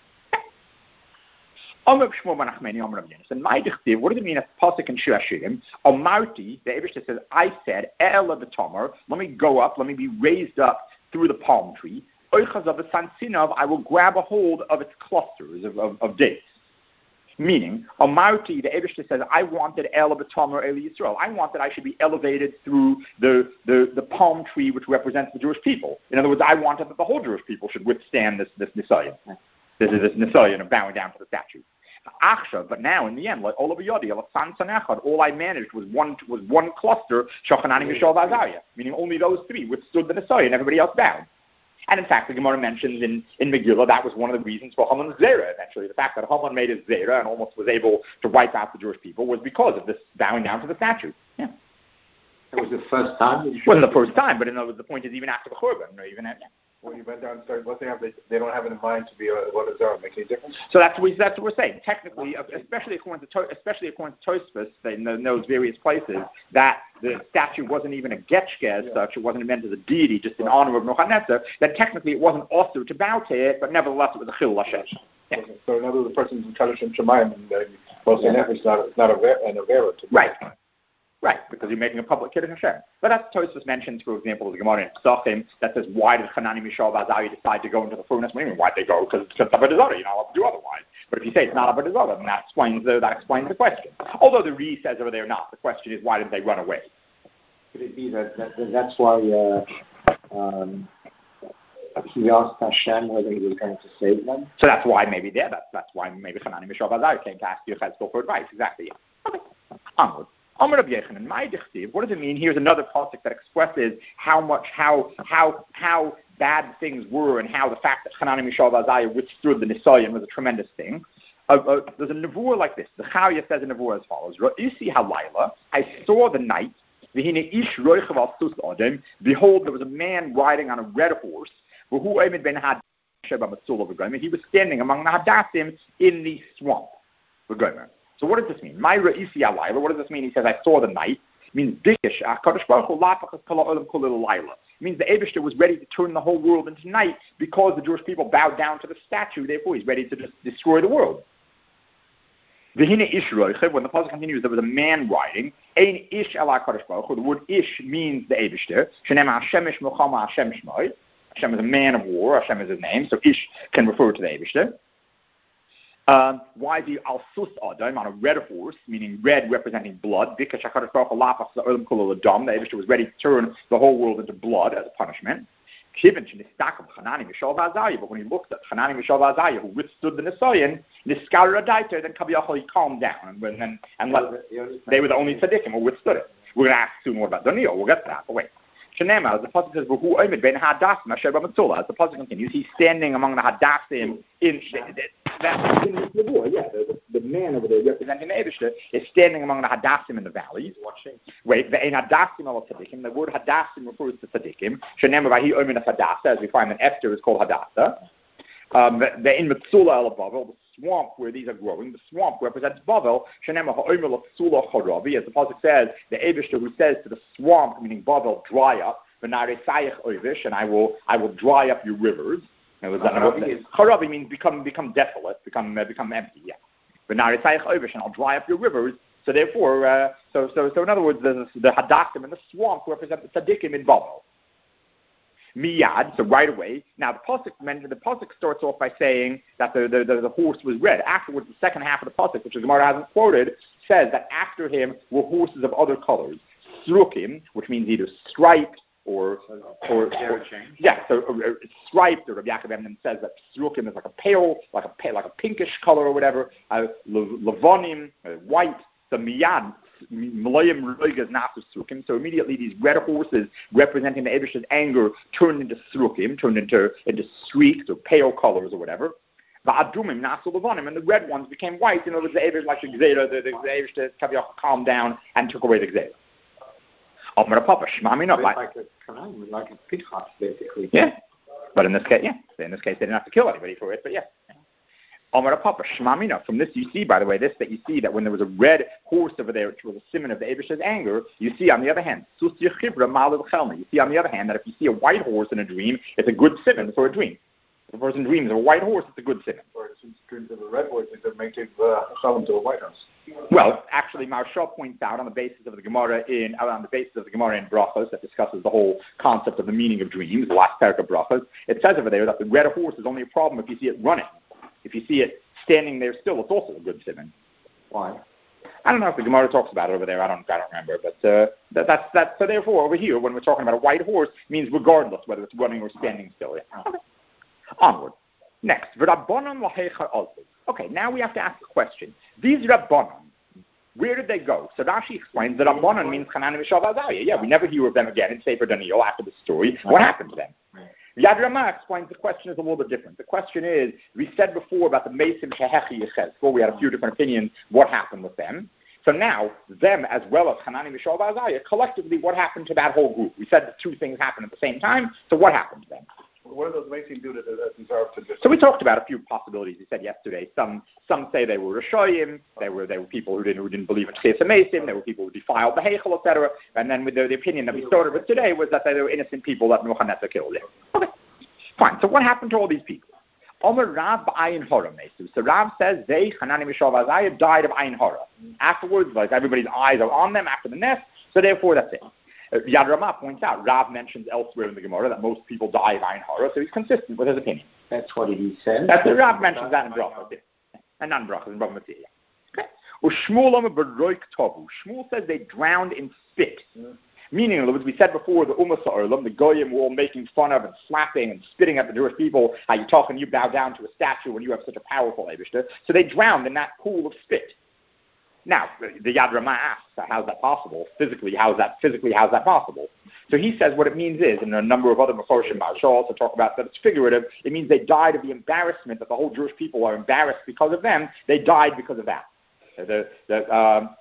And what does it mean at pasuk in Shir Hashirim? Amarti, the Eibishter says, I said, E'ela b'tamar, let me go up, let me be raised up through the palm tree. Oichaz of a sansinov, I will grab a hold of its clusters of dates. Meaning, Amarti, the Eibishter says, I wanted E'ela b'tamar Eli Yisrael. I wanted I should be elevated through the palm tree which represents the Jewish people. In other words, I wanted that the whole Jewish people should withstand this Nisayan. This Nisayan of bowing down to the statue. But now, in the end, like all I managed was one cluster, Shochanani Mishav Azariah, meaning only those three withstood the Nisayan, and everybody else bowed. And in fact, the Gemara mentions in Megillah that was one of the reasons for Haman's Zera eventually. The fact that Haman made his Zera and almost was able to wipe out the Jewish people was because of this bowing down to the statue. Yeah. It was the first time? It wasn't the first time, but the point is even after the Churban, even after. When you went down and started, what they don't have it in mind to be what is there, makes any difference? So that's what we're saying. Technically, especially according to Tosfos, in those various places, that the statue wasn't even a getchke as such. It wasn't meant as a deity, just in honor of Nebuchadnezzar. That technically it wasn't also to bow to it, but nevertheless it was a chilul Hashem. Yeah. So in other words, the person's in Kaddish and Shemayim, and most of it's not an avera to right. Right, because you're making a public Kiddush Hashem. But that's Tosfos mentions, for example, the Gemara in Pesachim that says, why did Hanani Mishav Azai decide to go into the furnace? What do you mean, why'd they go? Because it's Avodah Zarah, you're not allowed to do otherwise. But if you say it's not Avodah Zarah, then that explains the question. Although the Re says over there not. The question is, why did they run away? Could it be that's why he asked Hashem whether he was going to save them? So that's why maybe that's why maybe Hanani Mishav Azai came to ask Yechezkel for advice. Exactly. Yeah. Okay. Onward. Amar Rabbi Yechanan, my dichtiv. What does it mean? Here's another pasuk that expresses how bad things were, and how the fact that Hanani Mishav Azai withstood the Nisayan was a tremendous thing. There's a nevuah like this. The Chaya says a nevuah as follows: Ra'isi halayla, I saw the night. V'hine ish roichav al sus adam. Behold, there was a man riding on a red horse. V'hu omed ben had sheba matzul v'gomer. He was standing among the hadassim in the swamp. V'gomer. So what does this mean? My Ra'isi Alayla, what does this mean? He says, I saw the night. It means Dikish, HaKadosh Baruch Hu Lapachas Kala Olam Kol Layla. It means the Eibishter was ready to turn the whole world into night because the Jewish people bowed down to the statue. Therefore, he's ready to just destroy the world. V'hine ish roichev, when the pasuk continues, there was a man riding. Ein ish ala HaKadosh Baruch Hu. The word ish means the Eibishter. Shenem Hashem ish Muchama Hashem Shmoi. Hashem is a man of war. Hashem is his name. So ish can refer to the Eibishter. Why the Al-Sus Adam on a red horse, meaning red representing blood? Because HaKadosh Baruch Hu lafach the Eibishter was ready to turn the whole world into blood as a punishment. But when he looked at Hanani Mishav Azariah, who withstood the Nisayan, then Kabiyachal, he calmed down and let, they were the only tzaddikim who withstood it. We're going to ask soon more about Daniel. We'll get to that. But wait. Shenema, as the pasuk says, "V'hu oimid ben hadassim asher b'matzulah." As the pasuk continues, he's standing among the hadassim in the man over there representing the Eibishter is standing among the hadassim in the valley. Watching. Wait, the hadassim al tzaddikim. The word hadassim refers to tzaddikim. Shenema, v'hi oimid hadassa, as we find that Esther is called hadassa. The in Metzulah el Bavel, the swamp where these are growing, the swamp represents Bavel. Shenema ha'omer l'tzula charavi, as the pasuk says, the Eibishter who says to the swamp, meaning Bavel, dry up, v'naresayich oivish, and I will dry up your rivers. Charavi means become desolate, become empty. Yeah, v'naresayich oivish, and I'll dry up your rivers. So therefore, so in other words, the hadassim in the swamp represent the tzaddikim in Bavel. Miyad, so right away. Now the pasuk starts off by saying that the horse was red. Afterwards, the second half of the pasuk, which the Gemara hasn't quoted, says that after him were horses of other colors. Srukim, which means either striped or yeah, so striped. Or Rabbi Yaakov Emden says that srukim is like a pinkish color or whatever. Lavonim, white. So miyad. So immediately these red horses representing the Eibishter's anger turned into srukim, turned into streaks or pale colors or whatever. And the red ones became white. In other words, the Eibishter, like the Eibishter calmed down and took away the Gzeira. Like a pinchas, basically. Yeah, but in this case, they didn't have to kill anybody for it, but yeah. From this you see, by the way, that when there was a red horse over there, which was a simon of the Eibishter's anger, you see on the other hand, you see on the other hand that if you see a white horse in a dream, it's a good simon for a dream. If a person dreams of a white horse, it's a good simon. Or since dreams of a red horse, it could make it chalem to a white horse. Well, actually, Maharsha points out on the basis of the Gemara in Brachos that discusses the whole concept of the meaning of dreams, the last parak of Brachos. It says over there that the red horse is only a problem if you see it running. If you see it standing there still, it's also a good simon. Why? I don't know if the Gemara talks about it over there. I don't remember. But that's so. Therefore, over here, when we're talking about a white horse, it means regardless whether it's running or standing still. Yeah. Okay. Onward. Next, okay. Now we have to ask a question. These Rabbanon, where did they go? So Rashi explains that Rabbanon means Hanani Mishav Azariah. Yeah, we never hear of them again in Sefer Daniel after the story. What happened to them? Yad Ramah explains the question is a little bit different. The question is, we said before about the Mesim Shehechi Yechezkel, we had a few different opinions what happened with them. So now, them as well as Hanani Mishav Azariah, collectively, what happened to that whole group? We said the two things happened at the same time, so what happened to them? What do those Mesim do that deserve to just... So we talked about a few possibilities. We said yesterday. Some say they were Rishoyim. They were people who didn't believe in Chesed Mesim. They were people who defiled the Heichel, etc. And then with the opinion that we started with today was that they were innocent people that Nebuchadnezzar killed. Yeah. Okay, fine. So what happened to all these people? Omer Rav Ayin Hara Mesu. So Rav says they Hanani Mishav Azariah died of Ayin Hara. Afterwards, like everybody's eyes are on them after the nest. So therefore, that's it. Yad Ramah points out, Rav mentions elsewhere in the Gemara that most people die of Ayin Hara, so he's consistent with his opinion. That's what he says. That's what Rav mentions that in Brachos, and not in Brachos, in Brachos. Okay. Shmuel says they drowned in spit. Meaning, as we said before, the Ummah Sa'olam, the Goyim were all making fun of and slapping and spitting at the Jewish people. How you talk and you bow down to a statue when you have such a powerful Eibishter. So they drowned in that pool of spit. Now, the Yad Ramah asks, how's that possible? Physically, how's that possible? So he says what it means is, and a number of other Meforshim Maharsha also talk about that it's figurative. It means they died of the embarrassment that the whole Jewish people are embarrassed because of them. They died because of that. They bowed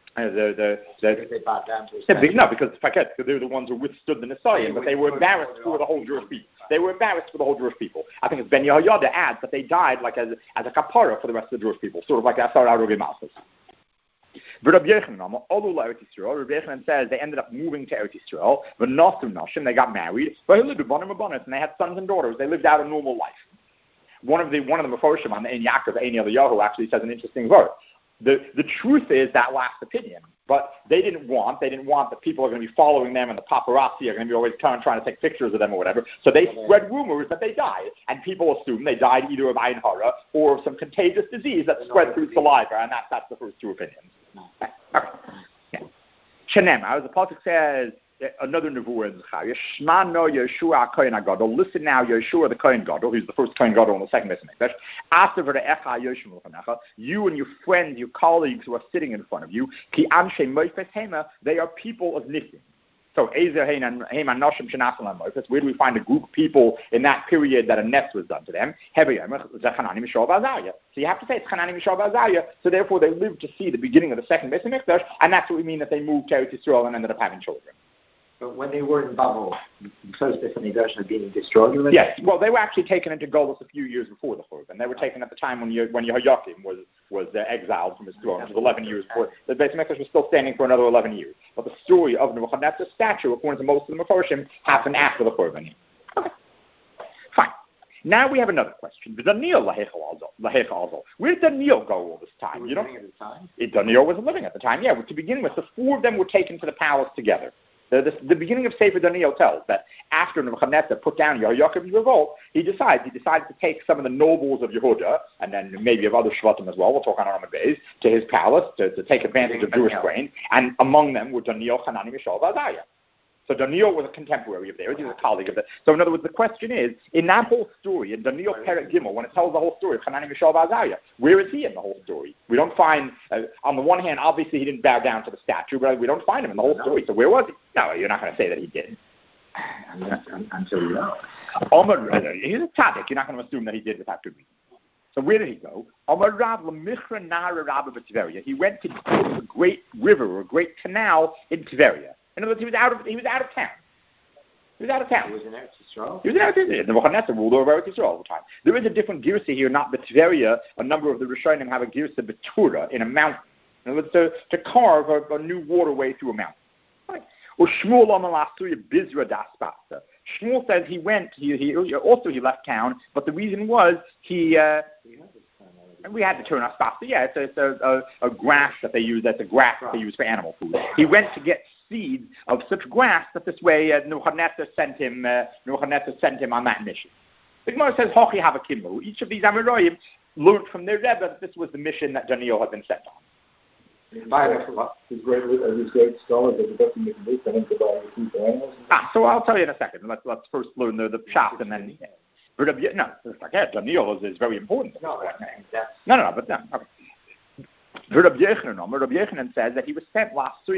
down to no, because they were the ones who withstood the Nisayan, but they were embarrassed for the whole Jewish people. They were embarrassed for the whole Jewish people. I think it's Ben Yehoyada adds that they died like as a kapara for the rest of the Jewish people, sort of like Asar Arugei Malchus. Rabbi Yochanan says they ended up moving to Eretz Yisrael. They got married. And they had sons and daughters. They lived out a normal life. One of the Meforshim on the Ein Yaakov, Ein Eliyahu, actually says an interesting word. The truth is that last opinion. But they didn't want that people are going to be following them and the paparazzi are going to be always trying to take pictures of them or whatever. So they spread rumors that they died. And people assume they died either of Ayin Hara or of some contagious disease that spread through saliva. And that's the first two opinions. Okay. Yeah. Shenema, the Pasuk says, another nevuah in Zechariah, Shma no Yeshua Kohen HaGadol. Listen now, Yeshua the Kohen Gadol, who's the first Kohen Gadol in the second Beis Hamikdash. After V're'echa Yoshim L'chanecha, you and your friends, your colleagues who are sitting in front of you, Ki Anshe Moifes Hema, they are people of Nisim. So, Ezer Heiman Noshim Shenasan Moifes. Where do we find a group of people in that period that a nest was done to them? Hevayim Zechanani Mishal V'Azariah. So you have to say it's Chanani Mishal V'Azariah. So therefore, they lived to see the beginning of the second Beis Hamikdash, and that's what we mean that they moved to Eretz Yisrael and ended up having children. But when they were in Babel, because Beis Hamikdash had been destroyed already? Yes, well, they were actually taken into Golus a few years before the Churban. They were taken at the time when Yehoiakim was exiled from his throne, which was 11 years before. The Beis Hamikdash was still standing for another 11 years. But the story of Nebuchadnezzar's statue, according to most of the Mefarshim, happened after the Churban. Okay, fine. Now we have another question. Daniel Where did Daniel go all this time? Daniel wasn't living at the time. Yeah, to begin with, the four of them were taken to the palace together. The beginning of Sefer Daniel tells that after Nebuchadnezzar put down Yehoiakim's revolt, he decided to take some of the nobles of Yehuda, and then maybe of other Shvatim as well, we'll talk on Arma Beis, to his palace to take advantage of Jewish grain, and among them were Daniel, Hanani, Mishael, V'Azariah. So Daniel was a contemporary of theirs. He was a colleague of theirs. So in other words, the question is, in that whole story, in Daniel Perek Gimel, when it tells the whole story of Hanani, Mishael, V'Azariah, where is he in the whole story? We don't find, on the one hand, obviously he didn't bow down to the statue, but we don't find him in the whole story. So where was he? No, you're not going to say that he did. Until you know. He's a tzaddik. You're not going to assume that he did without good reason. So where did he go? He went to a great river or a great canal in Tveria. In other words, he was out of town. He was out of town. He was in Eretz Yisrael? He was in Eretz Yisrael. Nebuchadnezzar ruled over Eretz Yisrael all the time. There is a different girsa here, not B'Tveria. A number of the Rishonim have a girsa B'Tura, in a mountain. In other words, to carve a new waterway through a mountain. Right. Or Shmuel Amalasuya Bizra Daspasta. Shmuel says he left town, but the reason was we had to turn our spasta. Yeah, it's a grass that they use. That's a grass that they use for animal food. He went to get seeds of such grass that this way Nebuchadnezzar sent him on that mission. The Gemara says Hochi Havakimu. Each of these Amoraim learned from their Rebbe that this was the mission that Daniel had been sent on. These great scholars that doesn't make this and to buy food for animals. So I'll tell you in a second. Let's first learn the pshat and then. Daniel is very important. Okay. Rabbi Yochanan says that he was sent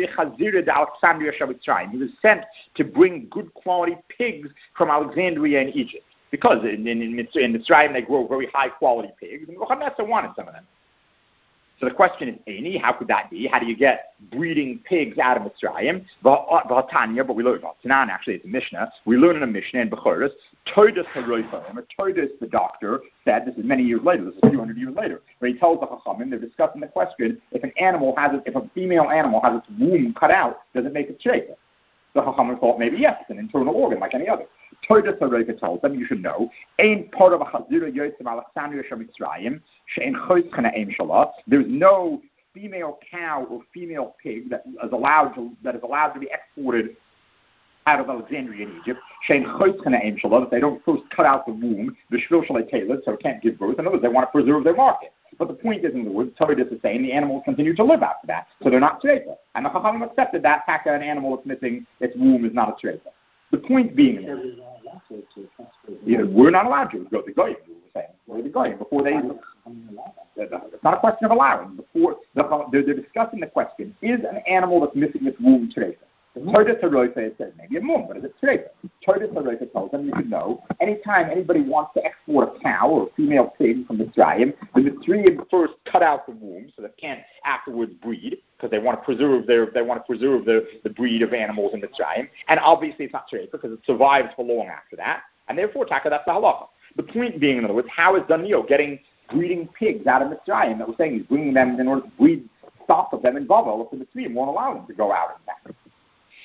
He was sent to bring good quality pigs from Alexandria in Egypt. Because in Mitzrayim they grow very high quality pigs, and Nebuchadnezzar wanted some of them. So the question is, Aini, how could that be? How do you get breeding pigs out of Mitzrayim? But we learn about Tanan, actually it's a Mishnah. We learn in a Mishnah in Bechoros, Todas HaRoifim, Todas the doctor said, this is many years later, this is a few hundred years later, where he tells the Chachamim, they're discussing the question, if a female animal has its womb cut out, does it make it shreika? The Chachamim thought maybe yes, it's an internal organ like any other. Todas HaRoifim tells them, you should know, ain't part of a Chazira Yotzim Alexandria Shemitzrayim, she'en chois chana eim shalah. There's no female cow or female pig that is allowed to be exported out of Alexandria in Egypt. She'en chois chana eim shalah, that they don't first cut out the womb, the shvil shalei telet, so it can't give birth. In other words, they want to preserve their market. But the point is, in the words, Todas is saying the animals continue to live after that, so they're not treifa. And the Chachamim accepted that, taka, an animal that's missing its womb is not a treifa. The point being, we're not allowed to go to the goyim. We were saying, go to the goyim before they. It's not a question of allowing. Before they're discussing the question: is an animal that's missing its womb treifa? Todas HaRoifim says maybe a mum, but is it treifa? Todas HaRoifim tells them you should know. Anytime anybody wants to export a cow or a female pig from Mitzrayim, the Mitzrayim first cut out the womb so they can't afterwards breed because they want to preserve the breed of animals in Mitzrayim. And obviously it's not treifa because it survives for long after that. And therefore, taka, that's the halacha. The point being, in other words, how is Daniel getting breeding pigs out of Mitzrayim? That we're saying he's bringing them in order to breed stock of them in Bavel if the Mitzrayim won't allow them to go out and back.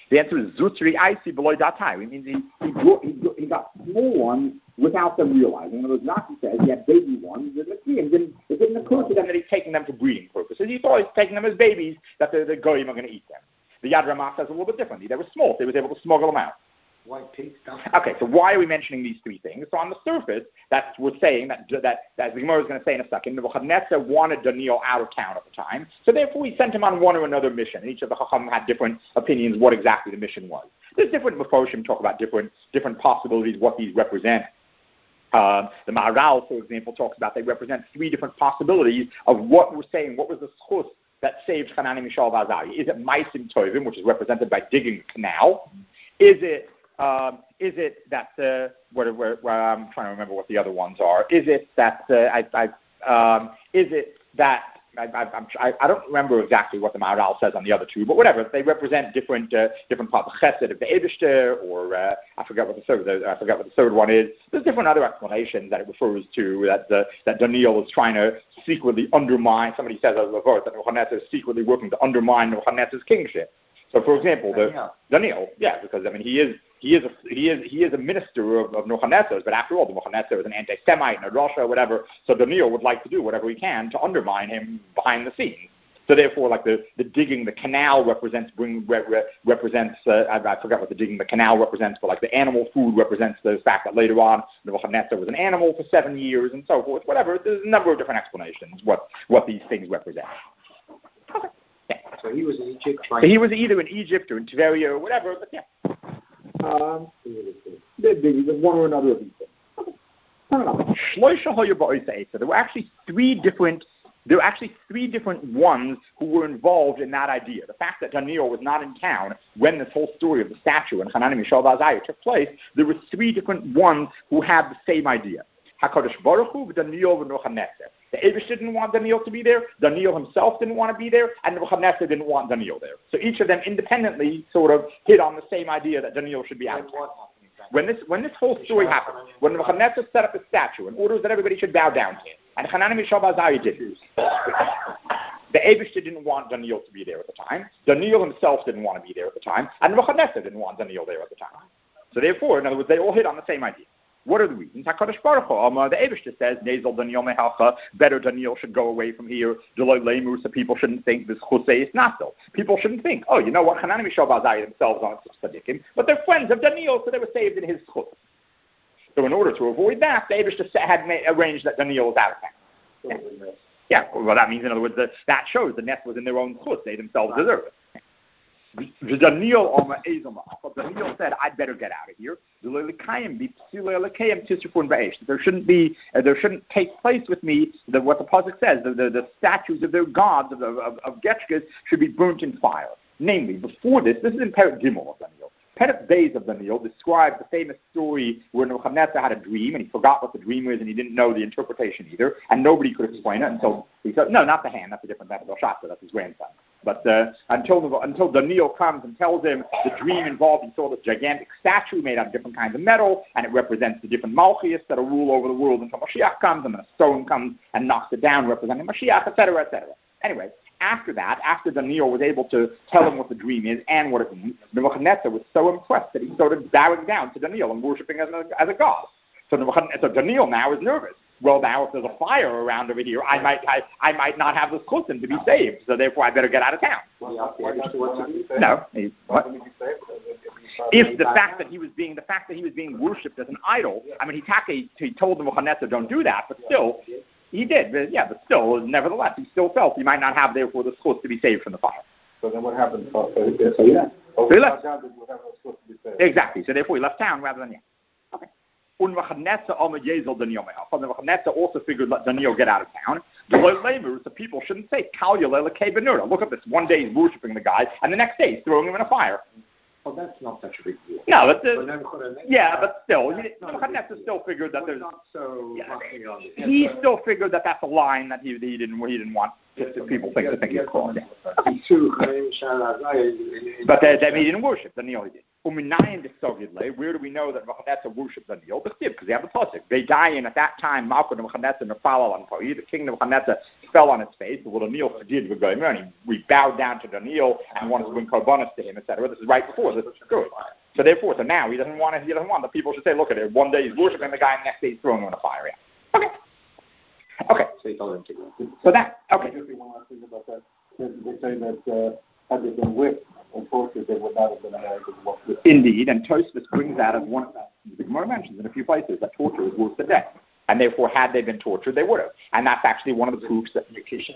The answer is Zutri Aisi Beloy Datai. It means he got small ones without them realizing. In other words, Naki says he had baby ones, and it didn't occur to them that he's taking them for breeding purposes. He thought he's taking them as babies, that the goyim are going to eat them. The Yad Ramah says a little bit differently. They were small, so he was able to smuggle them out. White pigs. Okay, so why are we mentioning these three things? So on the surface, we're saying that as the Gemara is going to say in a second, Nebuchadnezzar wanted Daniel out of town at the time, so therefore he sent him on one or another mission. And each of the Chacham had different opinions what exactly the mission was. There's different Mefoshim talk about different possibilities, what these represent. The Maharal, for example, talks about they represent three different possibilities of what we're saying, what was the schus that saved Hanani, Mishael, Vazai. Is it Maisim Tovim, which is represented by digging a canal? Is it that I'm trying to remember what the other ones are? Is it that I don't remember exactly what the Maharal says on the other two, but whatever, they represent different parts of Chesed of the Eibishter, or I forget what the third one is. There's different other explanations that it refers to that Daniel is trying to secretly undermine. Somebody says as a verse that Nebuchadnezzar is secretly working to undermine Nebuchadnezzar's kingship. So, for example, Daniel, because I mean he is a minister of Nebuchadnezzar's, but after all, Nebuchadnezzar is an anti-Semite and a Russia, whatever. So Daniel would like to do whatever he can to undermine him behind the scenes. So therefore, like the digging the canal represents. I forgot what the digging the canal represents, but like the animal food represents the fact that later on Nebuchadnezzar was an animal for 7 years and so forth. Whatever. There's a number of different explanations what these things represent. Okay. Yeah. So he was in Egypt. So he was either in Egypt or in Tveria or whatever, but yeah. There's one or another of these things. Okay. So there were actually three different ones who were involved in that idea. The fact that Daniel was not in town when this whole story of the statue and Hanani, Mishael, Vazai took place, there were three different ones who had the same idea. HaKadosh Baruch Hu, Daniel, and Nebuchadnezzar. The Eibush didn't want Daniel to be there, Daniel himself didn't want to be there, and Nebuchadnezzar didn't want Daniel there. So each of them independently sort of hit on the same idea that Daniel should be out of town. When this whole story happened, when Nebuchadnezzar set up a statue and orders that everybody should bow down to it, and Hanani, Mishael, Vazai didn't. The Eibush didn't want Daniel to be there at the time, Daniel himself didn't want to be there at the time, and Nebuchadnezzar didn't want Daniel there at the time. So therefore, in other words, they all hit on the same idea. What are the reasons? HaKadosh Baruch Hu, the Eibishter says, Nezel Daniel Mehalcha, better Daniel should go away from here. Deloy Leimu, so people shouldn't think this Chusei is not so. People shouldn't think, oh, you know what, Hanani, Mishael, Vazai themselves aren't such tzaddikim, but they're friends of Daniel, so they were saved in his chus. So in order to avoid that, the Eibishter had arranged that Daniel was out of town. Yeah, well, that means, in other words, that shows the nest was in their own chus. They themselves deserve it. Daniel said, "I'd better get out of here. There shouldn't take place with me what the pasuk says. The statues of their gods of Getchkas should be burnt in fire. Namely, before this is in Perek Gimel of Daniel. Perek Beis of Daniel describes the famous story where Nebuchadnezzar had a dream and he forgot what the dream was and he didn't know the interpretation either, and nobody could explain it until he said, no, not the hand, that's a different Belshazzar, that's his grandson. But until Daniel comes and tells him the dream involved, he saw this gigantic statue made out of different kinds of metal, and it represents the different Malchias that will rule over the world until Mashiach comes, and then a stone comes and knocks it down, representing Mashiach, etc., etc. Anyway, after that, after Daniel was able to tell him what the dream is and what it means, Nebuchadnezzar was so impressed that he started bowing down to Daniel and worshiping as a god. So Daniel now is nervous. Well, now if there's a fire around over here, I might not have the chutzim to be saved. So therefore, I better get out of town. No. If the fact that he was being worshipped as an idol, I mean, he told Nebuchadnezzar, don't do that, but still, he did. But still, nevertheless, he still felt he might not have therefore the chutz to be saved from the fire. So then what happened? So he left. Exactly. So therefore, he left town rather than Okay. Nebuchadnezzar also figured let Daniel get out of town. So people shouldn't say, look at this. One day he's worshiping the guy, and the next day he's throwing him in a fire. Well, that's not such a big deal. No, but still, Nebuchadnezzar still figured that there's. He still figured that that's a line that he didn't want people to think he's crossed. But he didn't worship. Daniel he did. Where do we know that Nebuchadnezzar worshipped Daniel? Because they have the pasuk. They die in at that time. Malchut Nebuchadnezzar nefal al anpoi. The king Nebuchadnezzar fell on his face. Well, Daniel forgive V'gomer, and we bowed down to Daniel and wanted to bring korbanos to him, etc. This is right before. This is good. So therefore, now he doesn't want the people should say, look at it. One day he's worshiping the guy, and the next day he's throwing him in a fire. Yeah. Okay. So he told him to go. So that okay. Just one last thing about that. They say that had they been whipped and tortured, they would not have been allowed to walk with. Indeed, and Tosfos brings that as one of the Gemara mentions in a few places that torture is worse than death. And therefore, had they been tortured, they would have. And that's actually one of the proofs that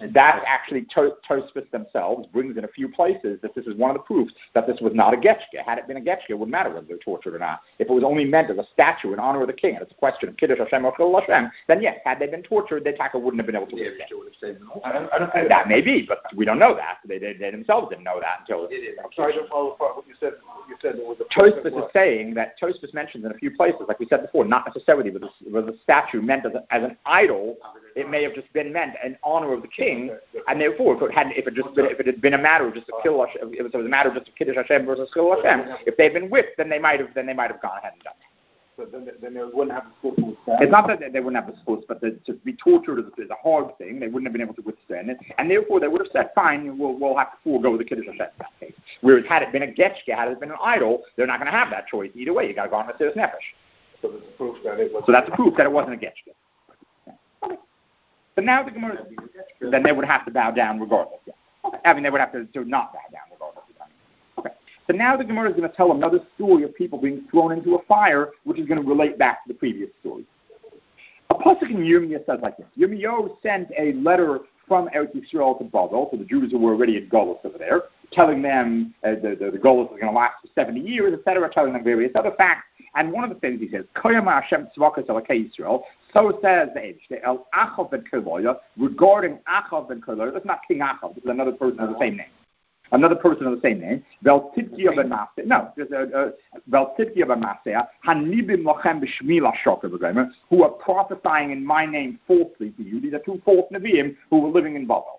Tosfos themselves brings in a few places that this is one of the proofs that this was not a getchke. Had it been a getchke, it wouldn't matter whether they were tortured or not. If it was only meant as a statue in honor of the king, and it's a question of Kiddush Hashem or Chilul Hashem, then yes, had they been tortured, the attacker wouldn't have been able to live there. I don't think that may be, but we don't know that. They themselves didn't know that until... I'm sorry to follow apart what you said. You said there was a... Tosfos is saying that Tosfos mentions in a few places, like we said before, not necessarily was a statue meant as an idol. It may have just been meant in honor of the king, and therefore, if it had been a matter of just a Kiddush, if it was a matter of just a Kiddush Hashem versus Chilul Hashem, if they'd been whipped, then they might have gone ahead and done it. So then they wouldn't have the split. It's not that they wouldn't have the sports, but to be tortured is a hard thing. They wouldn't have been able to withstand it, and therefore they would have said, "Fine, we'll have to forego the Kiddush Hashem in that case." Whereas had it been a getchke, had it been an idol, they're not going to have that choice either way. You got to go on with Mesiras Nefesh. So that's proof that it was. So that's a proof that it wasn't a getchke. Yeah. Okay. But now the Gemara, then they would have to bow down regardless. Yeah. Okay. I mean, they would have to not bow down regardless. Okay. So now the Gemara is going to tell another story of people being thrown into a fire, which is going to relate back to the previous story. A pasuk in Yirmiyah says like this: Yirmiyahu sent a letter from Eretz Yisrael to Babel, to the Jews who were already in Golus over there, telling them the Golus is going to last for 70 years, etc., telling them various other facts. And one of the things he says, Koyama Hashem Tzvakas Elokei Yisrael, so says the Eibushter, El Achav ben Kiloya, regarding Achav ben Kiloya, that's not King Achav, this is another person of the same name. Another person of the same name, Veltidkiya ben Maseh, no, just Veltidkiya ben Maseh, Hanibim Lachem B'Shmi L'Shoker B'Gomer, who are prophesying in my name falsely to you. These are two false Nevi'im who were living in Babel.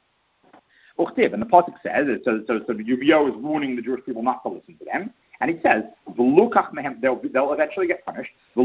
And the pasuk says, so Yirmiyahu is warning the Jewish people not to listen to them. And he says, they'll eventually get punished. There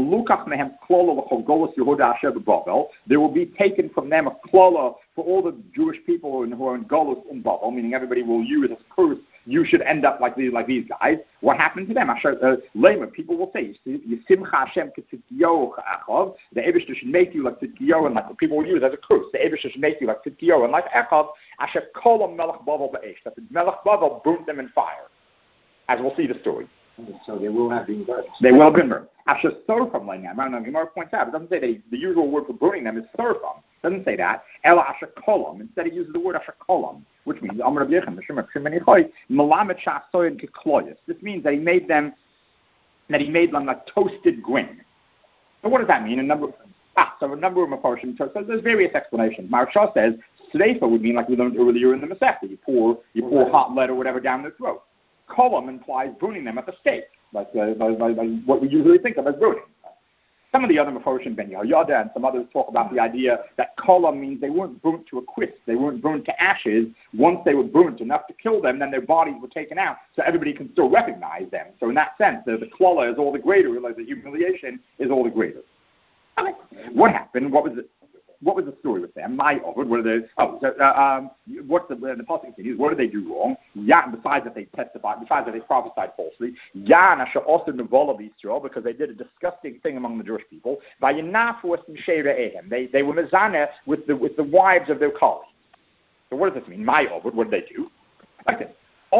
will be taken from them a klola for all the Jewish people who are in Golus in Babel, meaning everybody will use as a curse. You should end up like these guys. What happened to them? People will say, the Eibushter should make you like Tzidkiyahu, and like the people will use as a curse. The Eibushter should make you like Tzidkiyahu, and like Achav, Asher kolam melech Babel ba'esh. That the melech Babel burnt them in fire. As we'll see the story. So they will have been burned. They will have been burned. Asher sorfam le'nyam. I don't know. Gemara points out. It doesn't say that the usual word for burning them is sorfam. It doesn't say that. Ela asher kolam. Instead, it uses the word asher kolam, which means Amar Rabbi Yechon Mishum Menichoy Melamed Shasoyin Kekloyos. This means that he made them like toasted grain. So what does that mean? A number of Mefarshim. So there's various explanations. Maharsha says Sreifa would mean like we learned earlier in the Masechta. You pour hot lead or whatever down their throat. Kolam implies burning them at the stake, like what we usually think of as burning. Some of the other Mefarshim, Ben Yehoyada and some others talk about the idea that kolam means they weren't burnt to a crisp, they weren't burnt to ashes. Once they were burnt enough to kill them, then their bodies were taken out, so everybody can still recognize them. So in that sense, the klola is all the greater, like the humiliation is all the greater. Okay. What happened? What was the story with them? My Oved, what are they? What's the pasuk continues? What did they do wrong? Besides that they testified, besides that they prophesied falsely. Because they did a disgusting thing among the Jewish people. They were mezaneh with the wives of their colleagues. So what does this mean? My Oved, what did they do? Like this.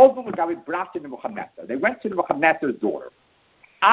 They went to Nebuchadnezzar's daughter. So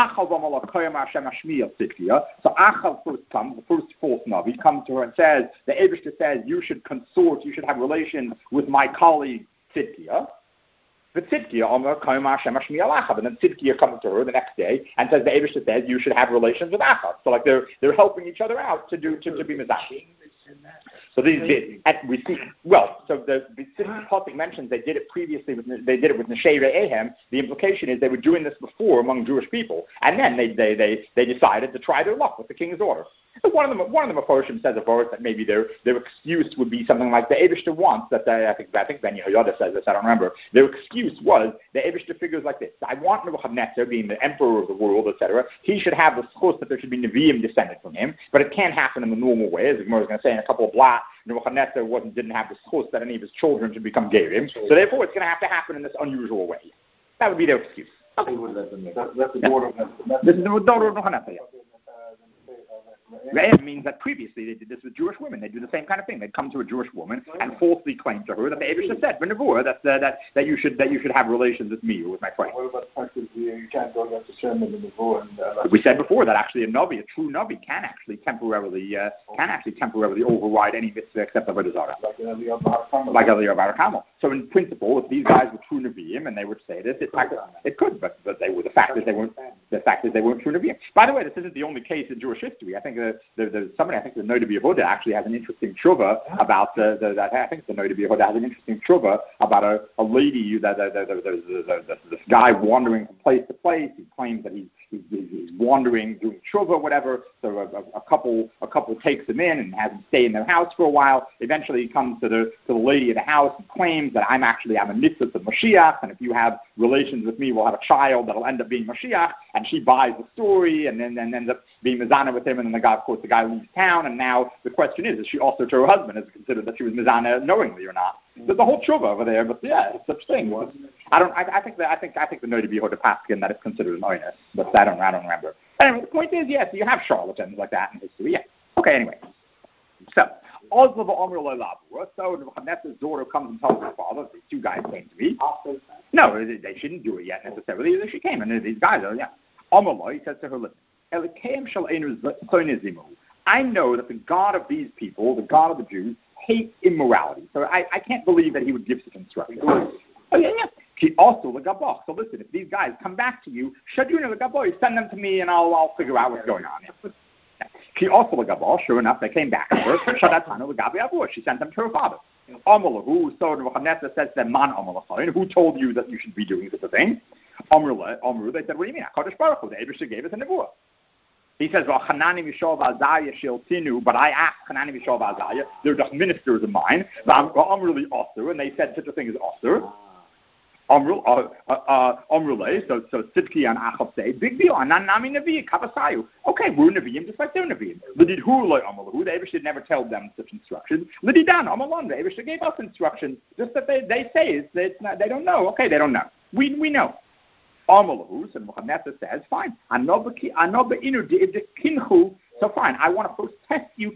Achav first comes, the first false Navi comes to her and says, the Eibushter says, you should consort, you should have relations with my colleague Tzidkiah. But Tzidkiah, and then Tzidkiah comes to her the next day and says, the Eibushter says, you should have relations with Achav. So like they're helping each other out to be mizah. So we see. Well, so the pasuk mentions they did it previously. They did it with Neshei Re'ehem. The implication is they were doing this before among Jewish people, and then they decided to try their luck with the king's daughter. One of them Mephoshim says a verse that maybe their excuse would be something like the Eibishter wants. That I think Ben Yehoyada says this. I don't remember. Their excuse was the Eibishter figures like this: I want Nebuchadnezzar, being the emperor of the world, etc. He should have the schus that there should be Nevi'im descended from him, but it can't happen in the normal way. As the Gemara is going to say in a couple of blot, Nebuchadnezzar didn't have the schus that any of his children should become Gerim. So therefore, it's going to have to happen in this unusual way. That would be their excuse. Okay. That's the daughter of Nebuchadnezzar. This is the daughter of Nebuchadnezzar. It means that previously they did this with Jewish women. They do the same kind of thing. They'd come to a Jewish woman and falsely claim to her that the Eibishter said, that you should have relations with me or with my friend. What about the fact that you can't go against the Shem and the Nevuah? We said before that actually a true Navi, can actually temporarily override any mitzvah except the Avodah Zarah. Like Eliyahu Bar Kamel. So in principle, if these guys were true Nevi'im and they would say this, it could, but they were the fact is they weren't true Nevi'im. By the way, this isn't the only case in Jewish history. I think there's somebody. I think the Noda B'Yehuda actually has an interesting tshuva about I think the Noda B'Yehuda has an interesting tshuva about a lady that this guy wandering from place to place. He claims that he's wandering doing tshuva or whatever. So a couple takes him in and has him stay in their house for a while. Eventually, he comes to the lady of the house and claims that I'm a nitzitz of Mashiach, and if you have relations with me, we'll have a child that'll end up being Mashiach. And she buys the story and then ends up being mizana with him, and then the guy leaves town, and now the question is she also to her husband? Is it considered that she was mizana knowingly or not? There's a whole tshuva over there, but yeah, it's such thing. I think the Noda B'Yehuda Paskin that it's considered an oinus, but I don't remember. Anyway, the point is, yes, you have charlatans like that in history. Yeah. Okay. Anyway, so Nebuchadnezzar's daughter comes and tells her father, these two guys came to me. No, they shouldn't do it yet necessarily. She came, and these guys are, yeah. Amalai says to her, listen, I know that the God of these people, the God of the Jews, hates immorality. So I can't believe that he would give such instructions. Oh, yeah. Also, so listen, if these guys come back to you, send them to me and I'll figure out what's going on. Sure enough, they came back to her. She sent them to her father. So Nebuchadnezzar says to them, who told you that you should be doing such a thing? They said, what do you mean? HaKadosh Baruch Hu, the Eibishter gave us a nevuah. He says, well, Hanani Mishav Azariah Shiltinu, but I asked Hanani Mishav Azariah, they're just ministers of mine, Amruli Osir, and they said such a thing as Osir. Amrulay, so Sidki and Achav say, big deal, Ananami Navi, Kavasayu. Okay, we're Naviim just like they're Naviim. Lidid Hurlay Amalahu, the Eibishter never tell them such instructions. Lididan Amalan, the Eibishter gave us instructions, just that they say they don't know. Okay, they don't know. We know. Amalahu, so Nebuchadnezzar says, fine. So fine, I want to first test you.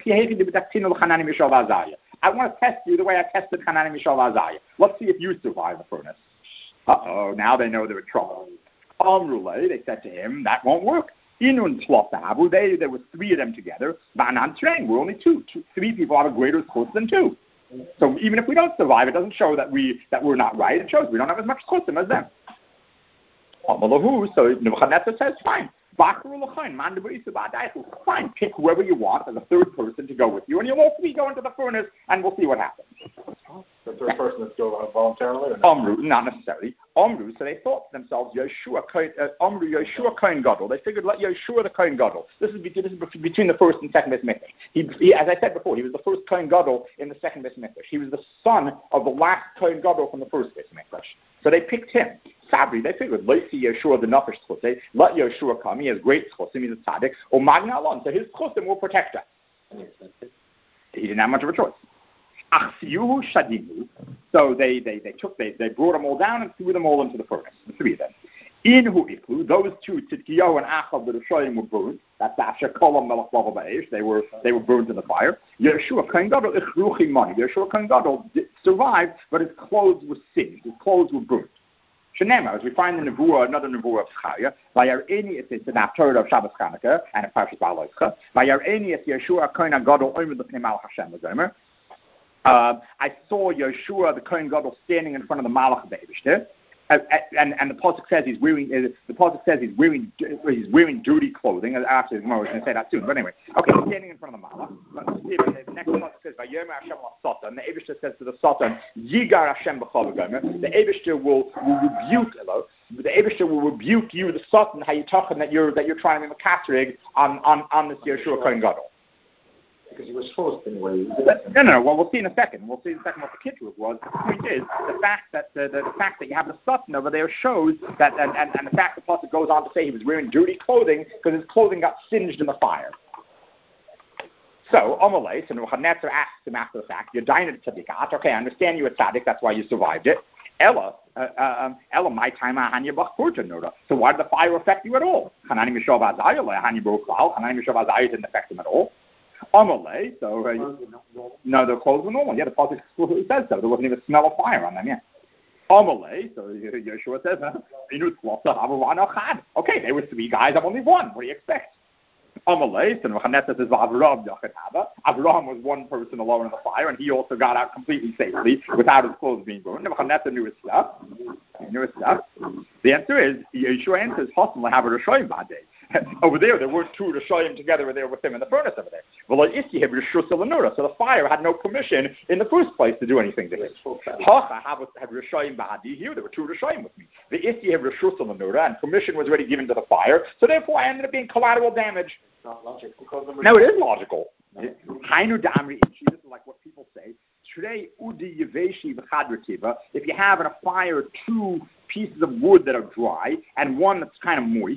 I want to test you the way I tested Hanani Mishav Azariah. Let's see if you survive the furnace. Now they know they're in trouble. Amrulay, they said to him, that won't work. Inun Tlothabu, there were three of them together. Banan Train, we're only two. Three people have a greater chus than two. So even if we don't survive, it doesn't show that we're not right. It shows we don't have as much chusim as them. So Nebuchadnezzar says, fine. Fine, pick whoever you want as a third person to go with you, and you'll all three go into the furnace, and we'll see what happens. The third person that's go voluntarily? Amru, not necessarily. Amru, so they thought to themselves, Yeshua Kohen Gadol. They figured, let Yeshua the Kohen Gadol. This is between the first and second Beth Mikdash. He, as I said before, he was the first Kohen Gadol in the second Beth Mikdash. He was the son of the last Kohen Gadol from the first Beth Mikdash. So they picked him. Sabri, they figured, let's see Yeshua the Nafish Chosei, let Yeshua come, he has great chosim, he's a tzaddik, or Magna Alon, so his chosim will protect us. He didn't have much of a choice. Achsiyuhu Shadimu, so they brought them all down and threw them all into the furnace, the three of them. Inhu Iklu, those two, Tzidkiyahu and Achav the Rishoyim were burned. That's Asher Kolam Melech Bava Ba'esh. They were burned in the fire. Yeshua Kohen Gadol Ichruchi Mani. Yeshua Kohen Gadol survived, but his clothes were singed. His clothes were burnt. Shenema, as we find in Nevuah, another Nevuah of Chaya, Vayar'eni, it's in the Haftarah of Shabbos Chanukah and in Parshas Ba'aloischa. Vayar'eni, it's Yeshua Kohen Gadol Omer L'Pnei Malach Hashem L'Zomer. I saw Yeshua the Kohen Gadol standing in front of the Malach of the Eibishter. And the pasuk says he's wearing dirty clothing. Actually, the Gemara is going to say that soon. But anyway, okay, he's standing in front of the Malach. The next pasuk says, "Vayomer Hashem l'Satan." The Eibishter says to the Satan, "Yigar Hashem b'chol v'gomer." The Eibishter will rebuke. The Eibishter will rebuke you, the Satan, how you talking that you're trying to be makatrig on this Yeshua Kohen Gadol. Because he was forced in a way. No. Well, we'll see in a second. We'll see in a second what the kitruv was. The point is the fact that you have the sutton over there shows that, and the fact the pasuk goes on to say he was wearing dirty clothing because his clothing got singed in the fire. So Amalei, so Nebuchadnezzar asks him after the fact, "You're dying at tzaddikat. Okay, I understand you were tzaddik. That's why you survived it. Ella, my time so why did the fire affect you at all? Didn't affect him at all. Amalei, so no, their clothes were normal. Yeah, the pasuk explicitly says so. There wasn't even a smell of fire on them. Yeah. Amalei, so Yeshua says, okay, they were three guys. I'm only one. What do you expect? Amalei, so Nebuchadnezzar says, Avraham was one person alone in the fire, and he also got out completely safely without his clothes being burned. Nebuchadnezzar knew his stuff. The answer is, Yeshua answers, over there weren't two Rishayim together there with him in the furnace over there. So the fire had no permission in the first place to do anything to him. Here there were two Rishayim with me. And permission was already given to the fire, so therefore I ended up being collateral damage. It's not logical. No, it is logical. This is like what people say. Today, if you have in a fire two pieces of wood that are dry and one that's kind of moist,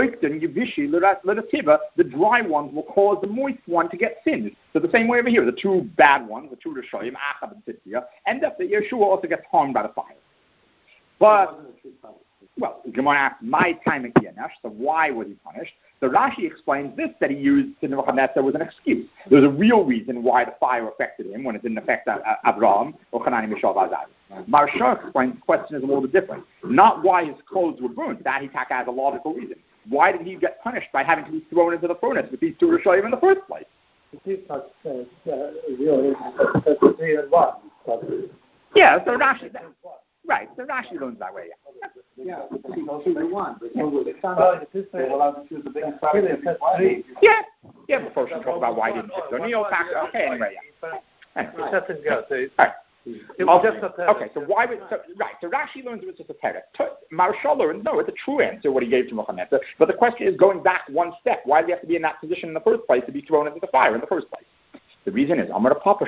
the dry ones will cause the moist one to get singed. So the same way over here, the two bad ones, the two Rishoyim, Achab and Tzidkiah, end up that Yeshua also gets harmed by the fire. But, well, Gemara asks, my time at Yenash, so why was he punished? So Rashi explains this, that he used to Nebuchadnezzar was an excuse. There's a real reason why the fire affected him when it didn't affect Abraham or Hanani Mishav Azai. Marsha explains the question is a little bit different. Not why his clothes were burnt. That he has a logical reason. Why did he get punished by having to be thrown into the furnace with these two Rishoyim in the first place? Yeah, so Rashi, right, so Rashi learns that way, Yeah, yeah, before she talk about why he didn't so okay, anyway, Okay, so why would so Rashi learns it was just a teretz. Marsha learns no, it's a true answer what he gave to Nebuchadnezzar. But the question is going back one step. Why did he have to be in that position in the first place to be thrown into the fire in the first place? The reason is Amar Papa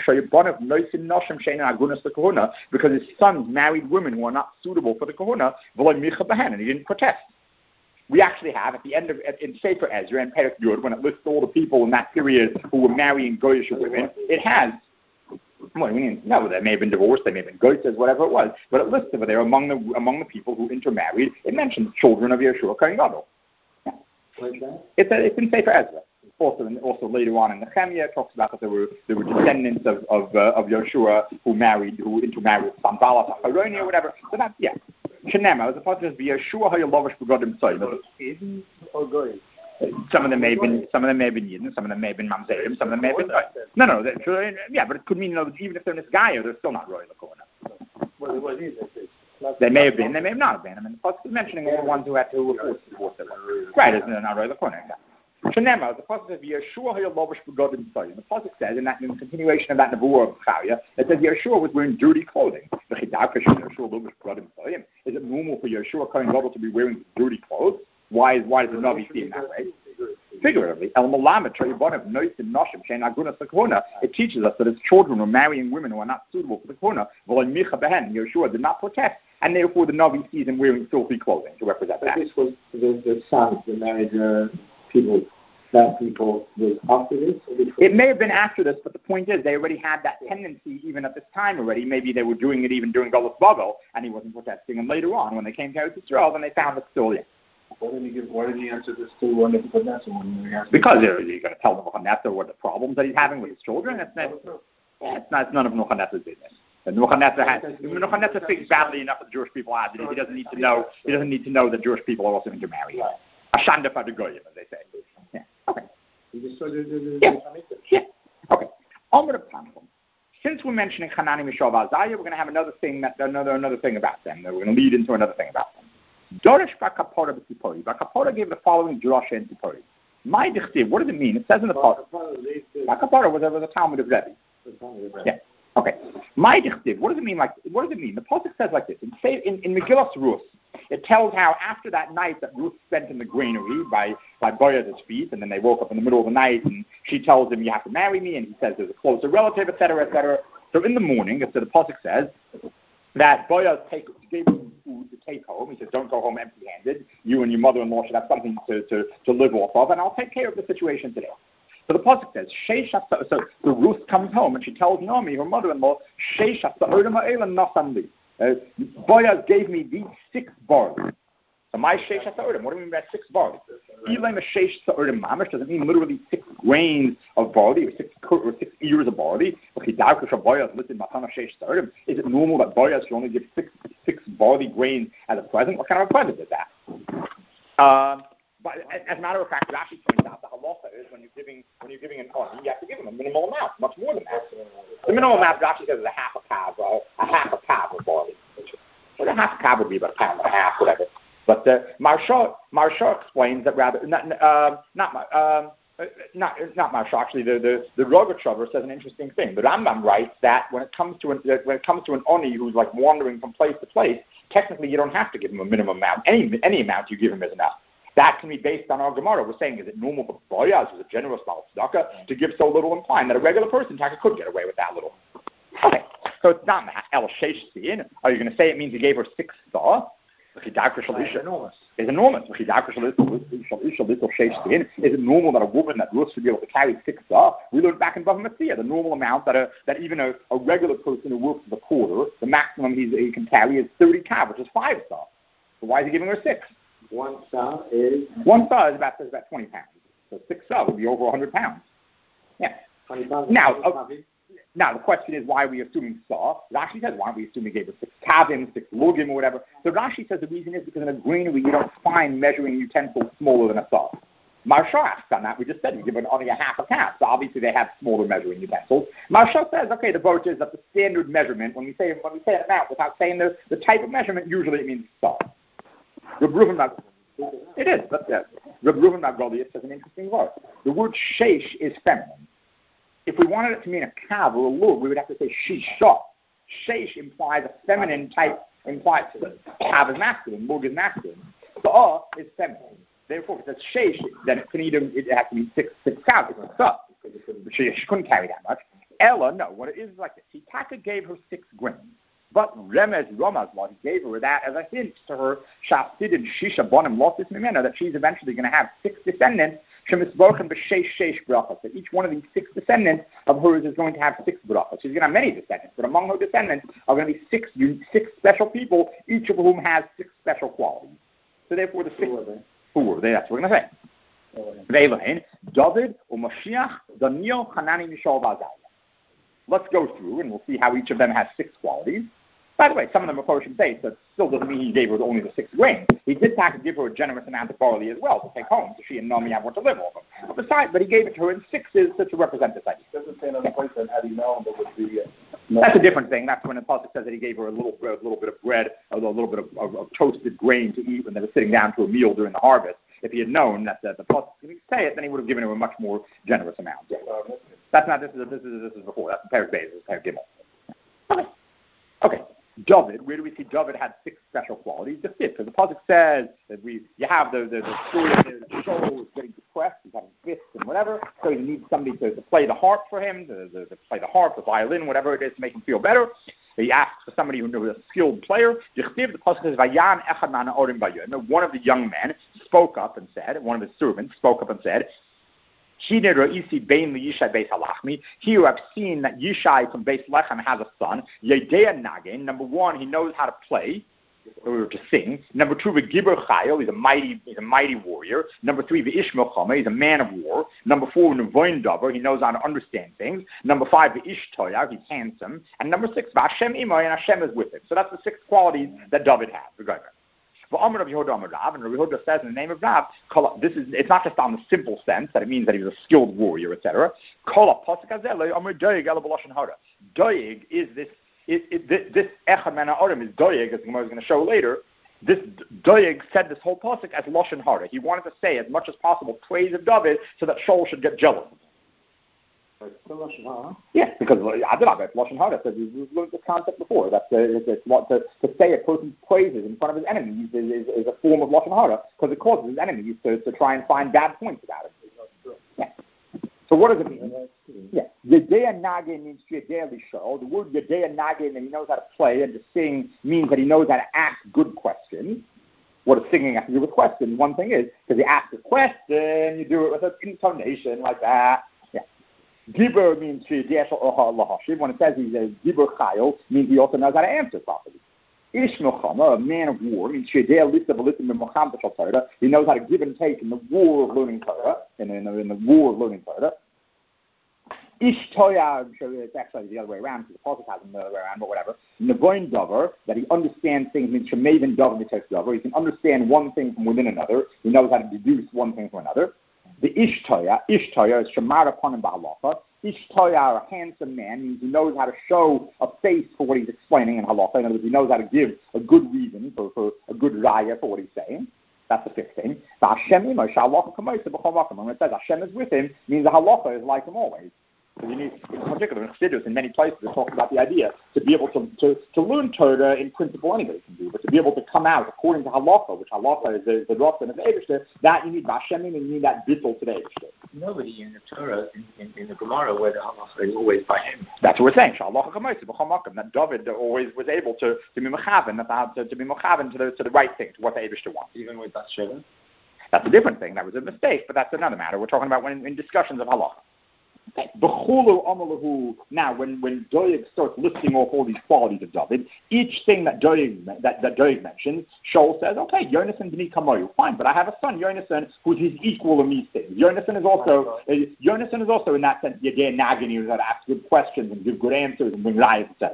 because his sons married women who are not suitable for the kahuna, and he didn't protest. We actually have at the end of in Sefer Ezra and Perek Yud, when it lists all the people in that period who were marrying Goyish women, it has. Well, no, they may have been divorced, they may have been goitzes, whatever it was, but it lists over there among the people who intermarried. It mentions children of Yeshua Kohen Gadol. Yeah. It's in Sefer Ezra. Also later on in Nehemiah, it talks about that there were descendants of Yeshua who intermarried with Sanballat or Haroni or whatever. So that's Shenema, as opposed to Yeshua Hayalovish Begodim Tzayim. Some of them may have been Yidden, some of them may have been Mamzerim, some of them may have been no, but it could mean even if they're Nisgaya, they're still not Roy Lakona. They may have been, they may have not been. I mean, the Pasuk is mentioning all the ones who were forced to divorce them. Right, isn't it not Roy Lakona? Shenema, the Pasuk says Yeshua Hayalovish Begodim Tzayim. The Pasuk says in the continuation of that Nebuah of Chaya, it says Yeshua was wearing dirty clothing. Is it normal for Yeshua Kohen Gadol to be wearing dirty clothes? Why does the Navi see him that way? Figuratively, it teaches us that his children were marrying women who are not suitable for the kahuna. Yeshua did not protest, and therefore the Navi sees him wearing filthy clothing to represent that. This was the sons that married people. That people was after this? It may have been after this, but the point is they already had that tendency even at this time already. Maybe they were doing it even during Golus Bavel, and he wasn't protesting. And later on, when they came to Eretz Yisrael, then they found it still, Why did he answer this to Nebuchadnezzar? Because you're going to tell Nebuchadnezzar what the problems that he's having with his children. It's none of Nebuchadnezzar's business. And Nebuchadnezzar thinks badly enough of the Jewish people as it is. He doesn't need to know. He doesn't need to know that Jewish people are also intermarried. Ashanda Fadagoyim, as they say. Yeah. Okay. Okay. Since we're mentioning Hanani Mishav Azariah, we're going to have another thing about them. We're going to lead into another thing about them. Dorish Bakapora B'Tzipori. Bakapora gave the following drasha in Tzipori. My dichtiv, what does it mean? It says in the Torah. Bakapora was over the Talmud of Rebbe. Yeah. Okay. My dichtiv, what does it mean? What does it mean? The Pasuk says like this. In Megillas Rus, it tells how after that night that Ruth spent in the granary by Boaz's feet, and then they woke up in the middle of the night, and she tells him, you have to marry me, and he says there's a closer relative, etc., etc. So in the morning, so the pasuk says that Boaz gave him food to take home. He says, don't go home empty-handed. You and your mother-in-law should have something to live off of, and I'll take care of the situation today. So the pasuk says, so the Ruth comes home, and she tells Naomi, her mother-in-law, Boaz gave me these 6 barley. So my sheish ha'sa'orim, what do we mean by 6 barley? Ilay sheish ha'sa'orim mamish doesn't mean literally 6 grains of barley or 6 ears of barley. Is it normal that Boaz should only give 6 barley grains as a present? What kind of a present is that? But as a matter of fact, Rashi points out the halacha is when you're giving an oni, you have to give him a minimal amount, much more than that. The minimal amount Rashi says is a half a kav of barley. Well, a half a kav would be about a pound and a half, whatever. But Marsha explains that rather not Marsha, actually the Rogachover says an interesting thing. The Rambam writes that when it comes to an oni who's like wandering from place to place, technically you don't have to give him a minimum amount. Any amount you give him is enough. That can be based on our Gemara. We're saying, is it normal for Boaz, who's a generous tzedakah, to give so little, implying that a regular person could get away with that little? Okay, so it's not el sheish sin. Are you going to say it means he gave her 6 saw? It's enormous. Is it normal that a woman that Ruth should be able to carry 6 saw? We learned back in Bava Metzia, the normal amount that even a regular person who works at the quarter, the maximum he can carry is 30 kav, which is 5 saw. So why is he giving her 6? One saw is about 20 pounds. So 6 saw would be over 100 pounds. Yeah. 20 pounds. Now the question is, why are we assuming saw? Rashi says, why aren't we assuming he gave her 6 kavim, 6 lugim, or whatever? So Rashi says the reason is because in a granary you don't find measuring utensils smaller than a saw. Marsha asks on that. We just said we give only a half a kav. So obviously they have smaller measuring utensils. Says, okay, the vote is that the standard measurement, when we say an amount without saying the type of measurement, usually it means saw. It is, but Reb Reuven Magolius says an interesting word. The word sheish is feminine. If we wanted it to mean a kav or a lug, we would have to say shisha. Sheish implies a feminine type, implies kav is masculine, lug is masculine. Saw is feminine. Therefore, if it's sheish, then it has to be 6 kav. It's a she couldn't carry that much. Ella, no, what it is like this. Hitaka gave her 6 grains. But Ramaz, what he gave her that, as I said to her, Shafsid and Shisha Bonim Lotis Mimena, that she's eventually going to have 6 descendants, Shemisbochen B'Sheish brachas. That each one of these 6 descendants of hers is going to have 6 brachas. She's going to have many descendants, but among her descendants are going to be 6 special people, each of whom has 6 special qualities. So therefore, the 6 4. That's what we're going to say. Veilain, David, Mashiach, Daniel, Hanani, Mishael, Vazayah. Let's go through, and we'll see how each of them has 6 qualities. By the way, some of them are Koshim dates, so it still doesn't mean he gave her only the 6 grains. He did have to give her a generous amount of barley as well to take home, so she and Naomi have what to live off of. But he gave it to her in 6s to represent this idea. Doesn't say another place that had he known there would be. That's a different thing. That's when the pasuk says that he gave her a little bit of bread, a little bit of toasted grain to eat when they were sitting down to a meal during the harvest. If he had known that the pasuk didn't say it, then he would have given her a much more generous amount. That's not. This is before. That's the Perek Beis. This is Perek Gimel. Okay. David, where do we see David had 6 special qualities? The 5th, because the pasuk says that you have the story of the Shaul is getting depressed, he's having fits and whatever, so he needs somebody to play the harp for him, to play the harp, the violin, whatever it is, to make him feel better. He asks for somebody who knows a skilled player. The pasuk says, Vayan echad ma'na'orim bayah. And one of the young men spoke up and said, one of his servants spoke up and said, here I've seen that Yishai from Beis Lechem has a son. Yedea Nagin. Number 1, he knows how to play or to sing. Number 2, V'Gibor Chayil. He's a mighty warrior. Number 3, V'ish Milchama. He's a man of war. Number 4, Nevoin Davar. He knows how to understand things. Number 5, V'ish Toyav. He's handsome. And number 6, V'Hashem Imay, and Hashem is with him. So that's the 6 qualities that David has. And Rabbi Yehuda says in the name of Rav, it's not just on the simple sense that it means that he was a skilled warrior, etc. Doeg is this Echad Ma'na'orim is Doeg, as the Gemara is going to show later. This Doeg said this whole pasuk as Lashon Hara. He wanted to say as much as possible praise of David so that Shaul should get jealous. Yeah, because Lashon Hara says we've learned this concept before. That to say a person's praises in front of his enemies is a form of Lashon Hara because it causes his enemies to try and find bad points about it. Yeah. So what does it mean? Yeah, Yedea Nage means Yedea Lisho. The word Yedea Nage, that he knows how to play and to sing, means that he knows how to ask good questions. What does singing have to do with questions? One thing is, because you ask a question, you do it with an intonation like that. Yeah. Gibber means when it says he's a Gibber Chayil, means he also knows how to answer properly. Ish Milchama, a man of war, means he knows how to give and take in the war of learning Torah, in the war of learning Torah. Ish Toya, it's actually the other way around, because the Pasuk has him the other way around, but whatever. Nevoin Dover, that he understands things, means Shemaven Dover Mitzvah Dover. He can understand one thing from within another. He knows how to deduce one thing from another. The Ish Toya is Shemar upon him Ba'alacha. Ish Toya, a handsome man, means he knows how to show a face for what he's explaining in halacha. In other words, he knows how to give a good reason for a good raya for what he's saying. That's the fifth thing. When it says Hashem is with him, means the halacha is like him always. So you need, in particular in Chassidus, in many places, it talks about the idea to be able to learn Torah in principle anybody can do, but to be able to come out according to halacha, which halacha is the Rosh and the Eibishter, that you need Bashemim and you need that bittul to the Eibishter. Nobody in the Torah, in the Gemara, where the halacha is always by him. That's what we're saying. That David always was able to be mechaven, to be mechaven to the right thing, to what the Eibishter wants. Even with Bathsheba? That's a different thing. That was a mistake, but that's another matter. We're talking about when in discussions of halacha. Okay. Now, when Doeg starts listing off all these qualities of David, each thing that Doeg mentions, Shaul says, okay, Yonasan b'ni kamoyu, fine, but I have a son, Yonasan, who's his equal in these things. Yonasan is also in that sense, Yedei Nagin, he knows how to ask good questions and give good answers and bring rayas, etc.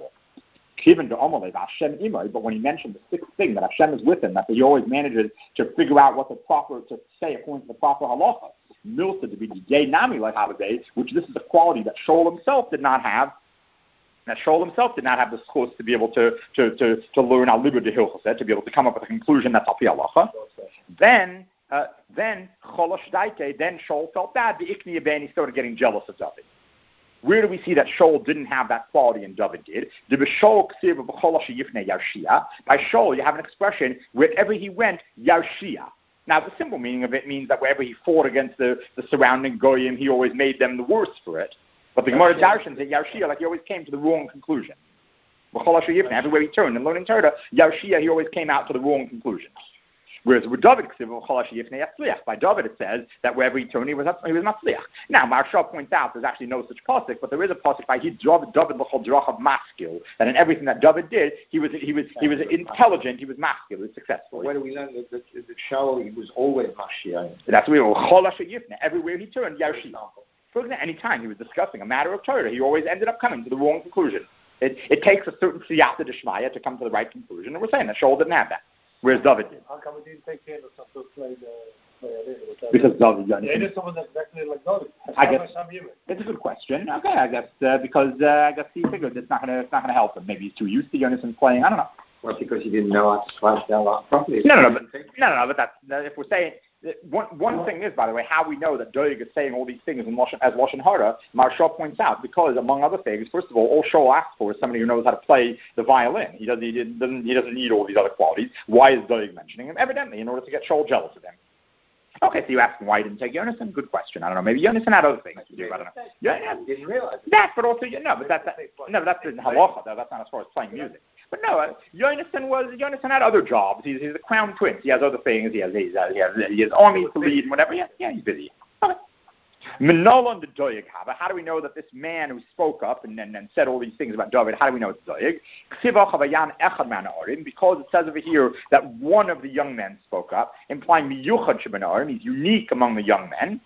But when he mentioned the sixth thing, that Hashem is with him, that he always manages to figure out what to say according to the proper halacha. Milsa to be gay nami like holiday, which this is a quality that Shaul himself did not have. That Shaul himself did not have the skills to be able to learn al libur de hilchoseh, to be able to come up with a conclusion that's al pi halacha. Then cholosh daite, then Shaul felt bad. The ikni ben, he started getting jealous of David. Where do we see that Shaul didn't have that quality and David did? By Shaul, you have an expression, wherever he went, Yarshia. Now, the simple meaning of it means that wherever he fought against the surrounding Goyim, he always made them the worse for it. But the Gemara Darshan said Yarshia, like he always came to the wrong conclusion. Everywhere he turned in learning Torah, Yarshia, he always came out to the wrong conclusion. Whereas with David, by David it says that wherever he turned, he was matzliach. Now, Maharsha points out there's actually no such pasuk, but there is a pasuk by David l'chol drachav maskil, that in everything that David did, he was intelligent, he was maskil, he was successful. Where do we learn that Shaul, he was always Mashiach? That's where everywhere he turned, Yarshi. For example, any time he was discussing a matter of Torah, he always ended up coming to the wrong conclusion. It takes a certain siyata d'shmaya to come to the right conclusion, and we're saying that Shaul didn't have that. Whereas David did. How come we didn't take care of something to play the because David, it is someone that's exactly like David. I guess it's a good question. Okay, I guess because I guess he figured it's not going to help him. Maybe he's too used to Yonasan playing. I don't know. Well, because he didn't know how to splash down properly. No. But that's if we're saying. One thing is, by the way, how we know that Doeg is saying all these things as Lashon Hara, Maharsha points out, because among other things, first of all Shaul asks for is somebody who knows how to play the violin. He doesn't need all these other qualities. Why is Doeg mentioning him? Evidently, in order to get Shaul jealous of him. Okay, so you ask him why he didn't take Yonasan? Good question. I don't know. Maybe Yonasan had other things to do. I don't know. Yeah, didn't realize that, but also but that's in halacha though. That's not as far as playing music. But no, Yonasan had other jobs. He's a crown prince. He has other things. He has armies to lead and whatever. Yeah, he's busy. Okay. Menolan the Doeg Haba. How do we know that this man who spoke up and said all these things about David, how do we know it's Doeg? Because it says over here that one of the young men spoke up, implying Miyuchad Shebanarim, he's unique among the young men.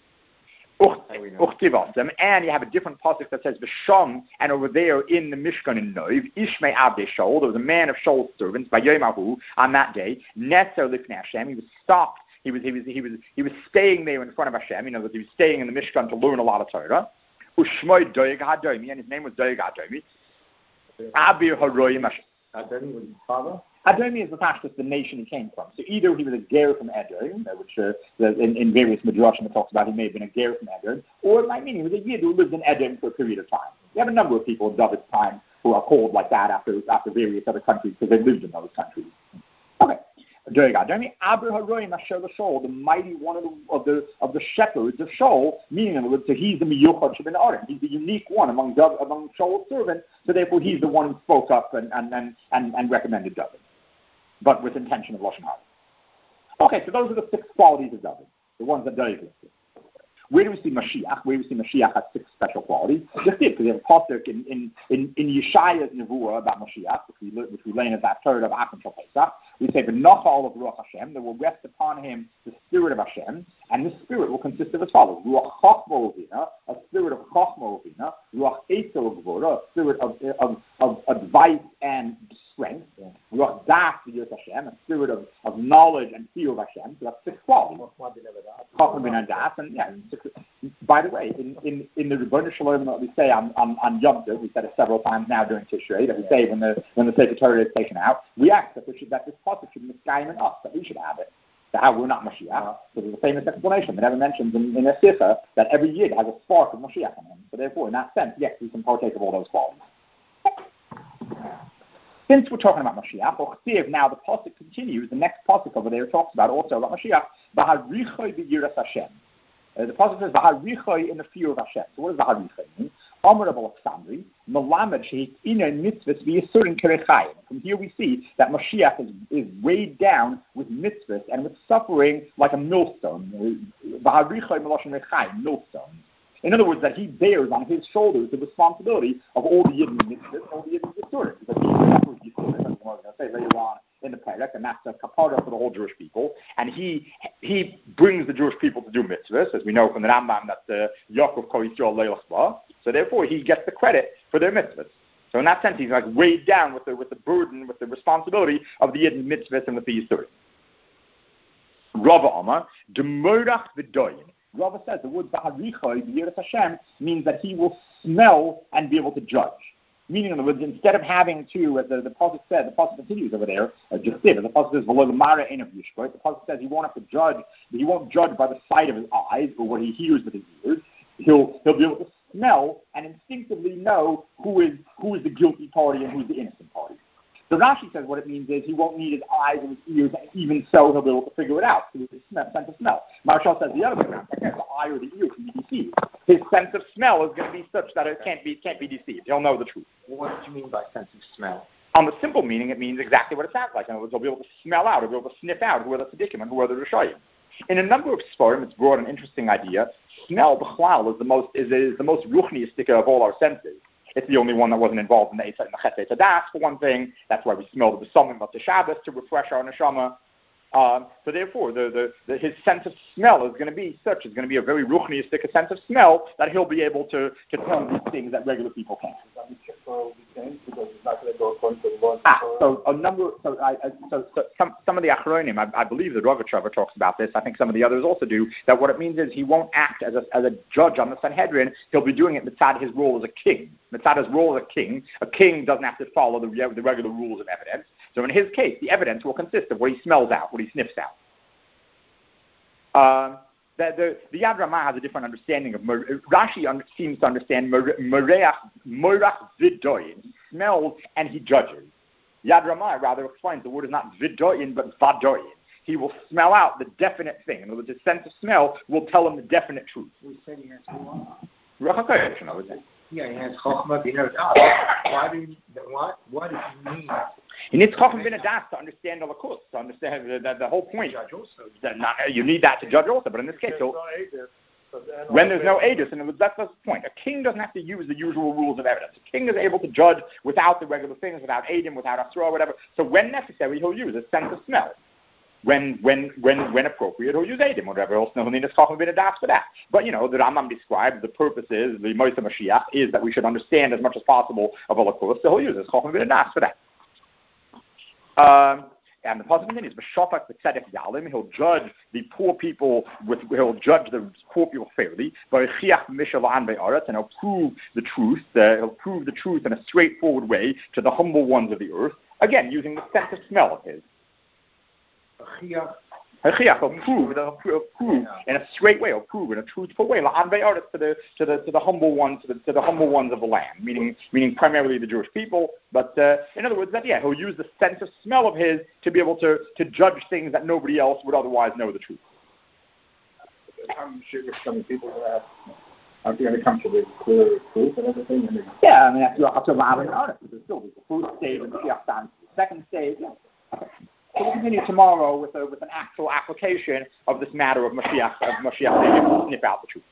And you have a different pasuk that says B'Sham, and over there in the Mishkan in Noiv, Ishmei Abdei Shaul, there was a man of Shaul's servants by Yomahu on that day. Netzer Lifnei Hashem, he was stopped. He was staying there in front of Hashem. You know that he was staying in the Mishkan to learn a lot of Torah. Ushmoi Doeg Hadomi, and his name was Doeg Hadomi. Abir Haroyim Hashem. Hadomi was his father. Adomi is the nation he came from. So either he was a ger from Edom, which in various midrashim it talks about he may have been a ger from Edom, or it might mean he was a yid who lived in Edom for a period of time. We have a number of people in David's time who are called like that after various other countries because they lived in those countries. Okay. The mighty one of the shepherds of Shaul, meaning in other words, so he's the miyuchad shebin Arim. He's the unique one among Shaul's servants. So therefore, he's the one who spoke up and recommended David, but with intention of lashon hara. Okay, so those are the 6 qualities of David, the ones that David listed. Where do we see Mashiach? Where do we see Mashiach has 6 special qualities? Just it, because we have a pasuk in Yeshaya's nevuah about Mashiach, which we learn as that third of Achim Shal Pesach. We say, "V'nochal of Ruach Hashem," that will rest upon him the spirit of Hashem, and this spirit will consist of as follows: Ruach Chochma Uvina, a spirit of Chochma Uvina; Ruach Eitel Gvura, a spirit of advice and strength; Ruach Das V'yirus Hashem, a spirit of knowledge and fear of Hashem. So that's 6 qualities. Chochma Bin Das, and yeah. By the way, in the Rebbeinu Shalom that we say on Yom Tov, we said it several times now during Tishrei, that we say when the Sefer Torah is taken out, we ask that this pasuk should be misguided in us, that we should have it. So how we're not Mashiach. So there's a famous explanation that never mentions in a Sikha that every Yid has a spark of Mashiach in him. So therefore, in that sense, yes, we can partake of all those qualities. Since we're talking about Mashiach, now the pasuk continues. The next pasuk over there talks about also about Mashiach. B'harichoi b'yiras Hashem. The pasuk says "V'harichoi" in the fear of Hashem. So what does "V'harichoi" mean? Amar Rabbi Alexandri, Melamed she'inei mitzvahs v'yisurim kerechayim. From here we see that Mashiach is weighed down with mitzvahs and with suffering like a millstone. V'harichoi meloshen rechayim, millstone. In other words, that he bears on his shoulders the responsibility of all the yidden mitzvahs and all the yidden yisurim. Because he suffers yisurim, as we're going to say later on in the Perek, and that's a kapara for the whole Jewish people. And he brings the Jewish people to do mitzvahs, as we know from the Rambam that Yaakov Kol Yisrael Leilach Ba. So therefore, he gets the credit for their mitzvahs. So in that sense, he's like weighed down with the burden, with the responsibility of the yidden mitzvahs and with the yisurim. Rava Amar Demorach V'Doyin. Rava says the word B'harichoi b'yiras Hashem means that he will smell and be able to judge. Meaning, in other words, instead of having to, as the pasuk said, the pasuk continues over there, just did, the pasuk says, "V'lo l'mara ein of yishkot." The pasuk says he won't have to judge, he won't judge by the sight of his eyes or what he hears with his ears. He'll be able to smell and instinctively know who is the guilty party and who's the innocent party. So Rashi says what it means is he won't need his eyes and his ears, and even so he'll be able to figure it out through his sense of smell. Marshall says the other way around, the eye or the ear can be deceived. His sense of smell is going to be such that it can't be deceived. He'll know the truth. What do you mean by sense of smell? On the simple meaning, it means exactly what it sounds like. In other words, he'll be able to smell out, he'll be able to sniff out who are the tzaddikim and who are the rishayim. In a number of Sforim, it's brought an interesting idea. Smell b'chlal is the most ruchniistic of all our senses. It's the only one that wasn't involved in the Chet Das, for one thing. That's why we smell the B'samim of the Shabbos to refresh our neshama. So therefore, his sense of smell is going to be such. It's going to be a very ruchniistic sense of smell that he'll be able to tell these things that regular people can't. Some of the Achronim, I believe the Rogatchover talks about this. I think some of the others also do. That what it means is he won't act as a judge on the Sanhedrin. He'll be doing it mitzad his role as a king. Mitzad his role as a king doesn't have to follow the regular rules of evidence. So in his case, the evidence will consist of what he smells out, what he sniffs out. The Yad Ramah has a different understanding of Rashi seems to understand Morach Vidoyin. He smells and he judges. Yad Ramah rather explains the word is not Vidoyin but Vadoyin. He will smell out the definite thing. In other words, his sense of smell will tell him the definite truth. We said he has Ruach HaKodesh, I would say. Yeah, he has Chochmah Bin Adas. What does he mean? He needs Chochmah Bin Adas to understand the Lakus, to understand the whole point. You need that to judge also, but in this case, when there's no Edus, and that's the point. A king doesn't have to use the usual rules of evidence. A king is able to judge without the regular things, without Edim, without Asra, whatever. So when necessary, he'll use a sense of smell. When appropriate, he'll use Edim, whatever else. He'll need his Chochmah Bin Adas for that. But, the Rambam describes the purpose is, the Moshe Mashiach, is that we should understand as much as possible of Holocaust, so he'll use his Chochmah Bin Adas for that. And the positive thing is, B'shofak b'tzedek yalim, he'll judge the poor people fairly. V'chiach mishalan be'aretz, and he'll prove the truth. He'll prove the truth in a straightforward way to the humble ones of the earth. Again, using the sense of smell of his. He'll prove in a straight way, he'll prove in a truthful way, to the humble ones, to the humble ones of the land, meaning primarily the Jewish people. But in other words, he'll use the sense of smell of his to be able to judge things that nobody else would otherwise know the truth. I'm sure some people aren't going to come to the clear truth and everything. Yeah, I mean, that's up to Rav and Aaron. There's still the first stage and the second stage. Yeah. Okay. So we'll continue tomorrow with an actual application of this matter of Mashiach, to sniff out the truth.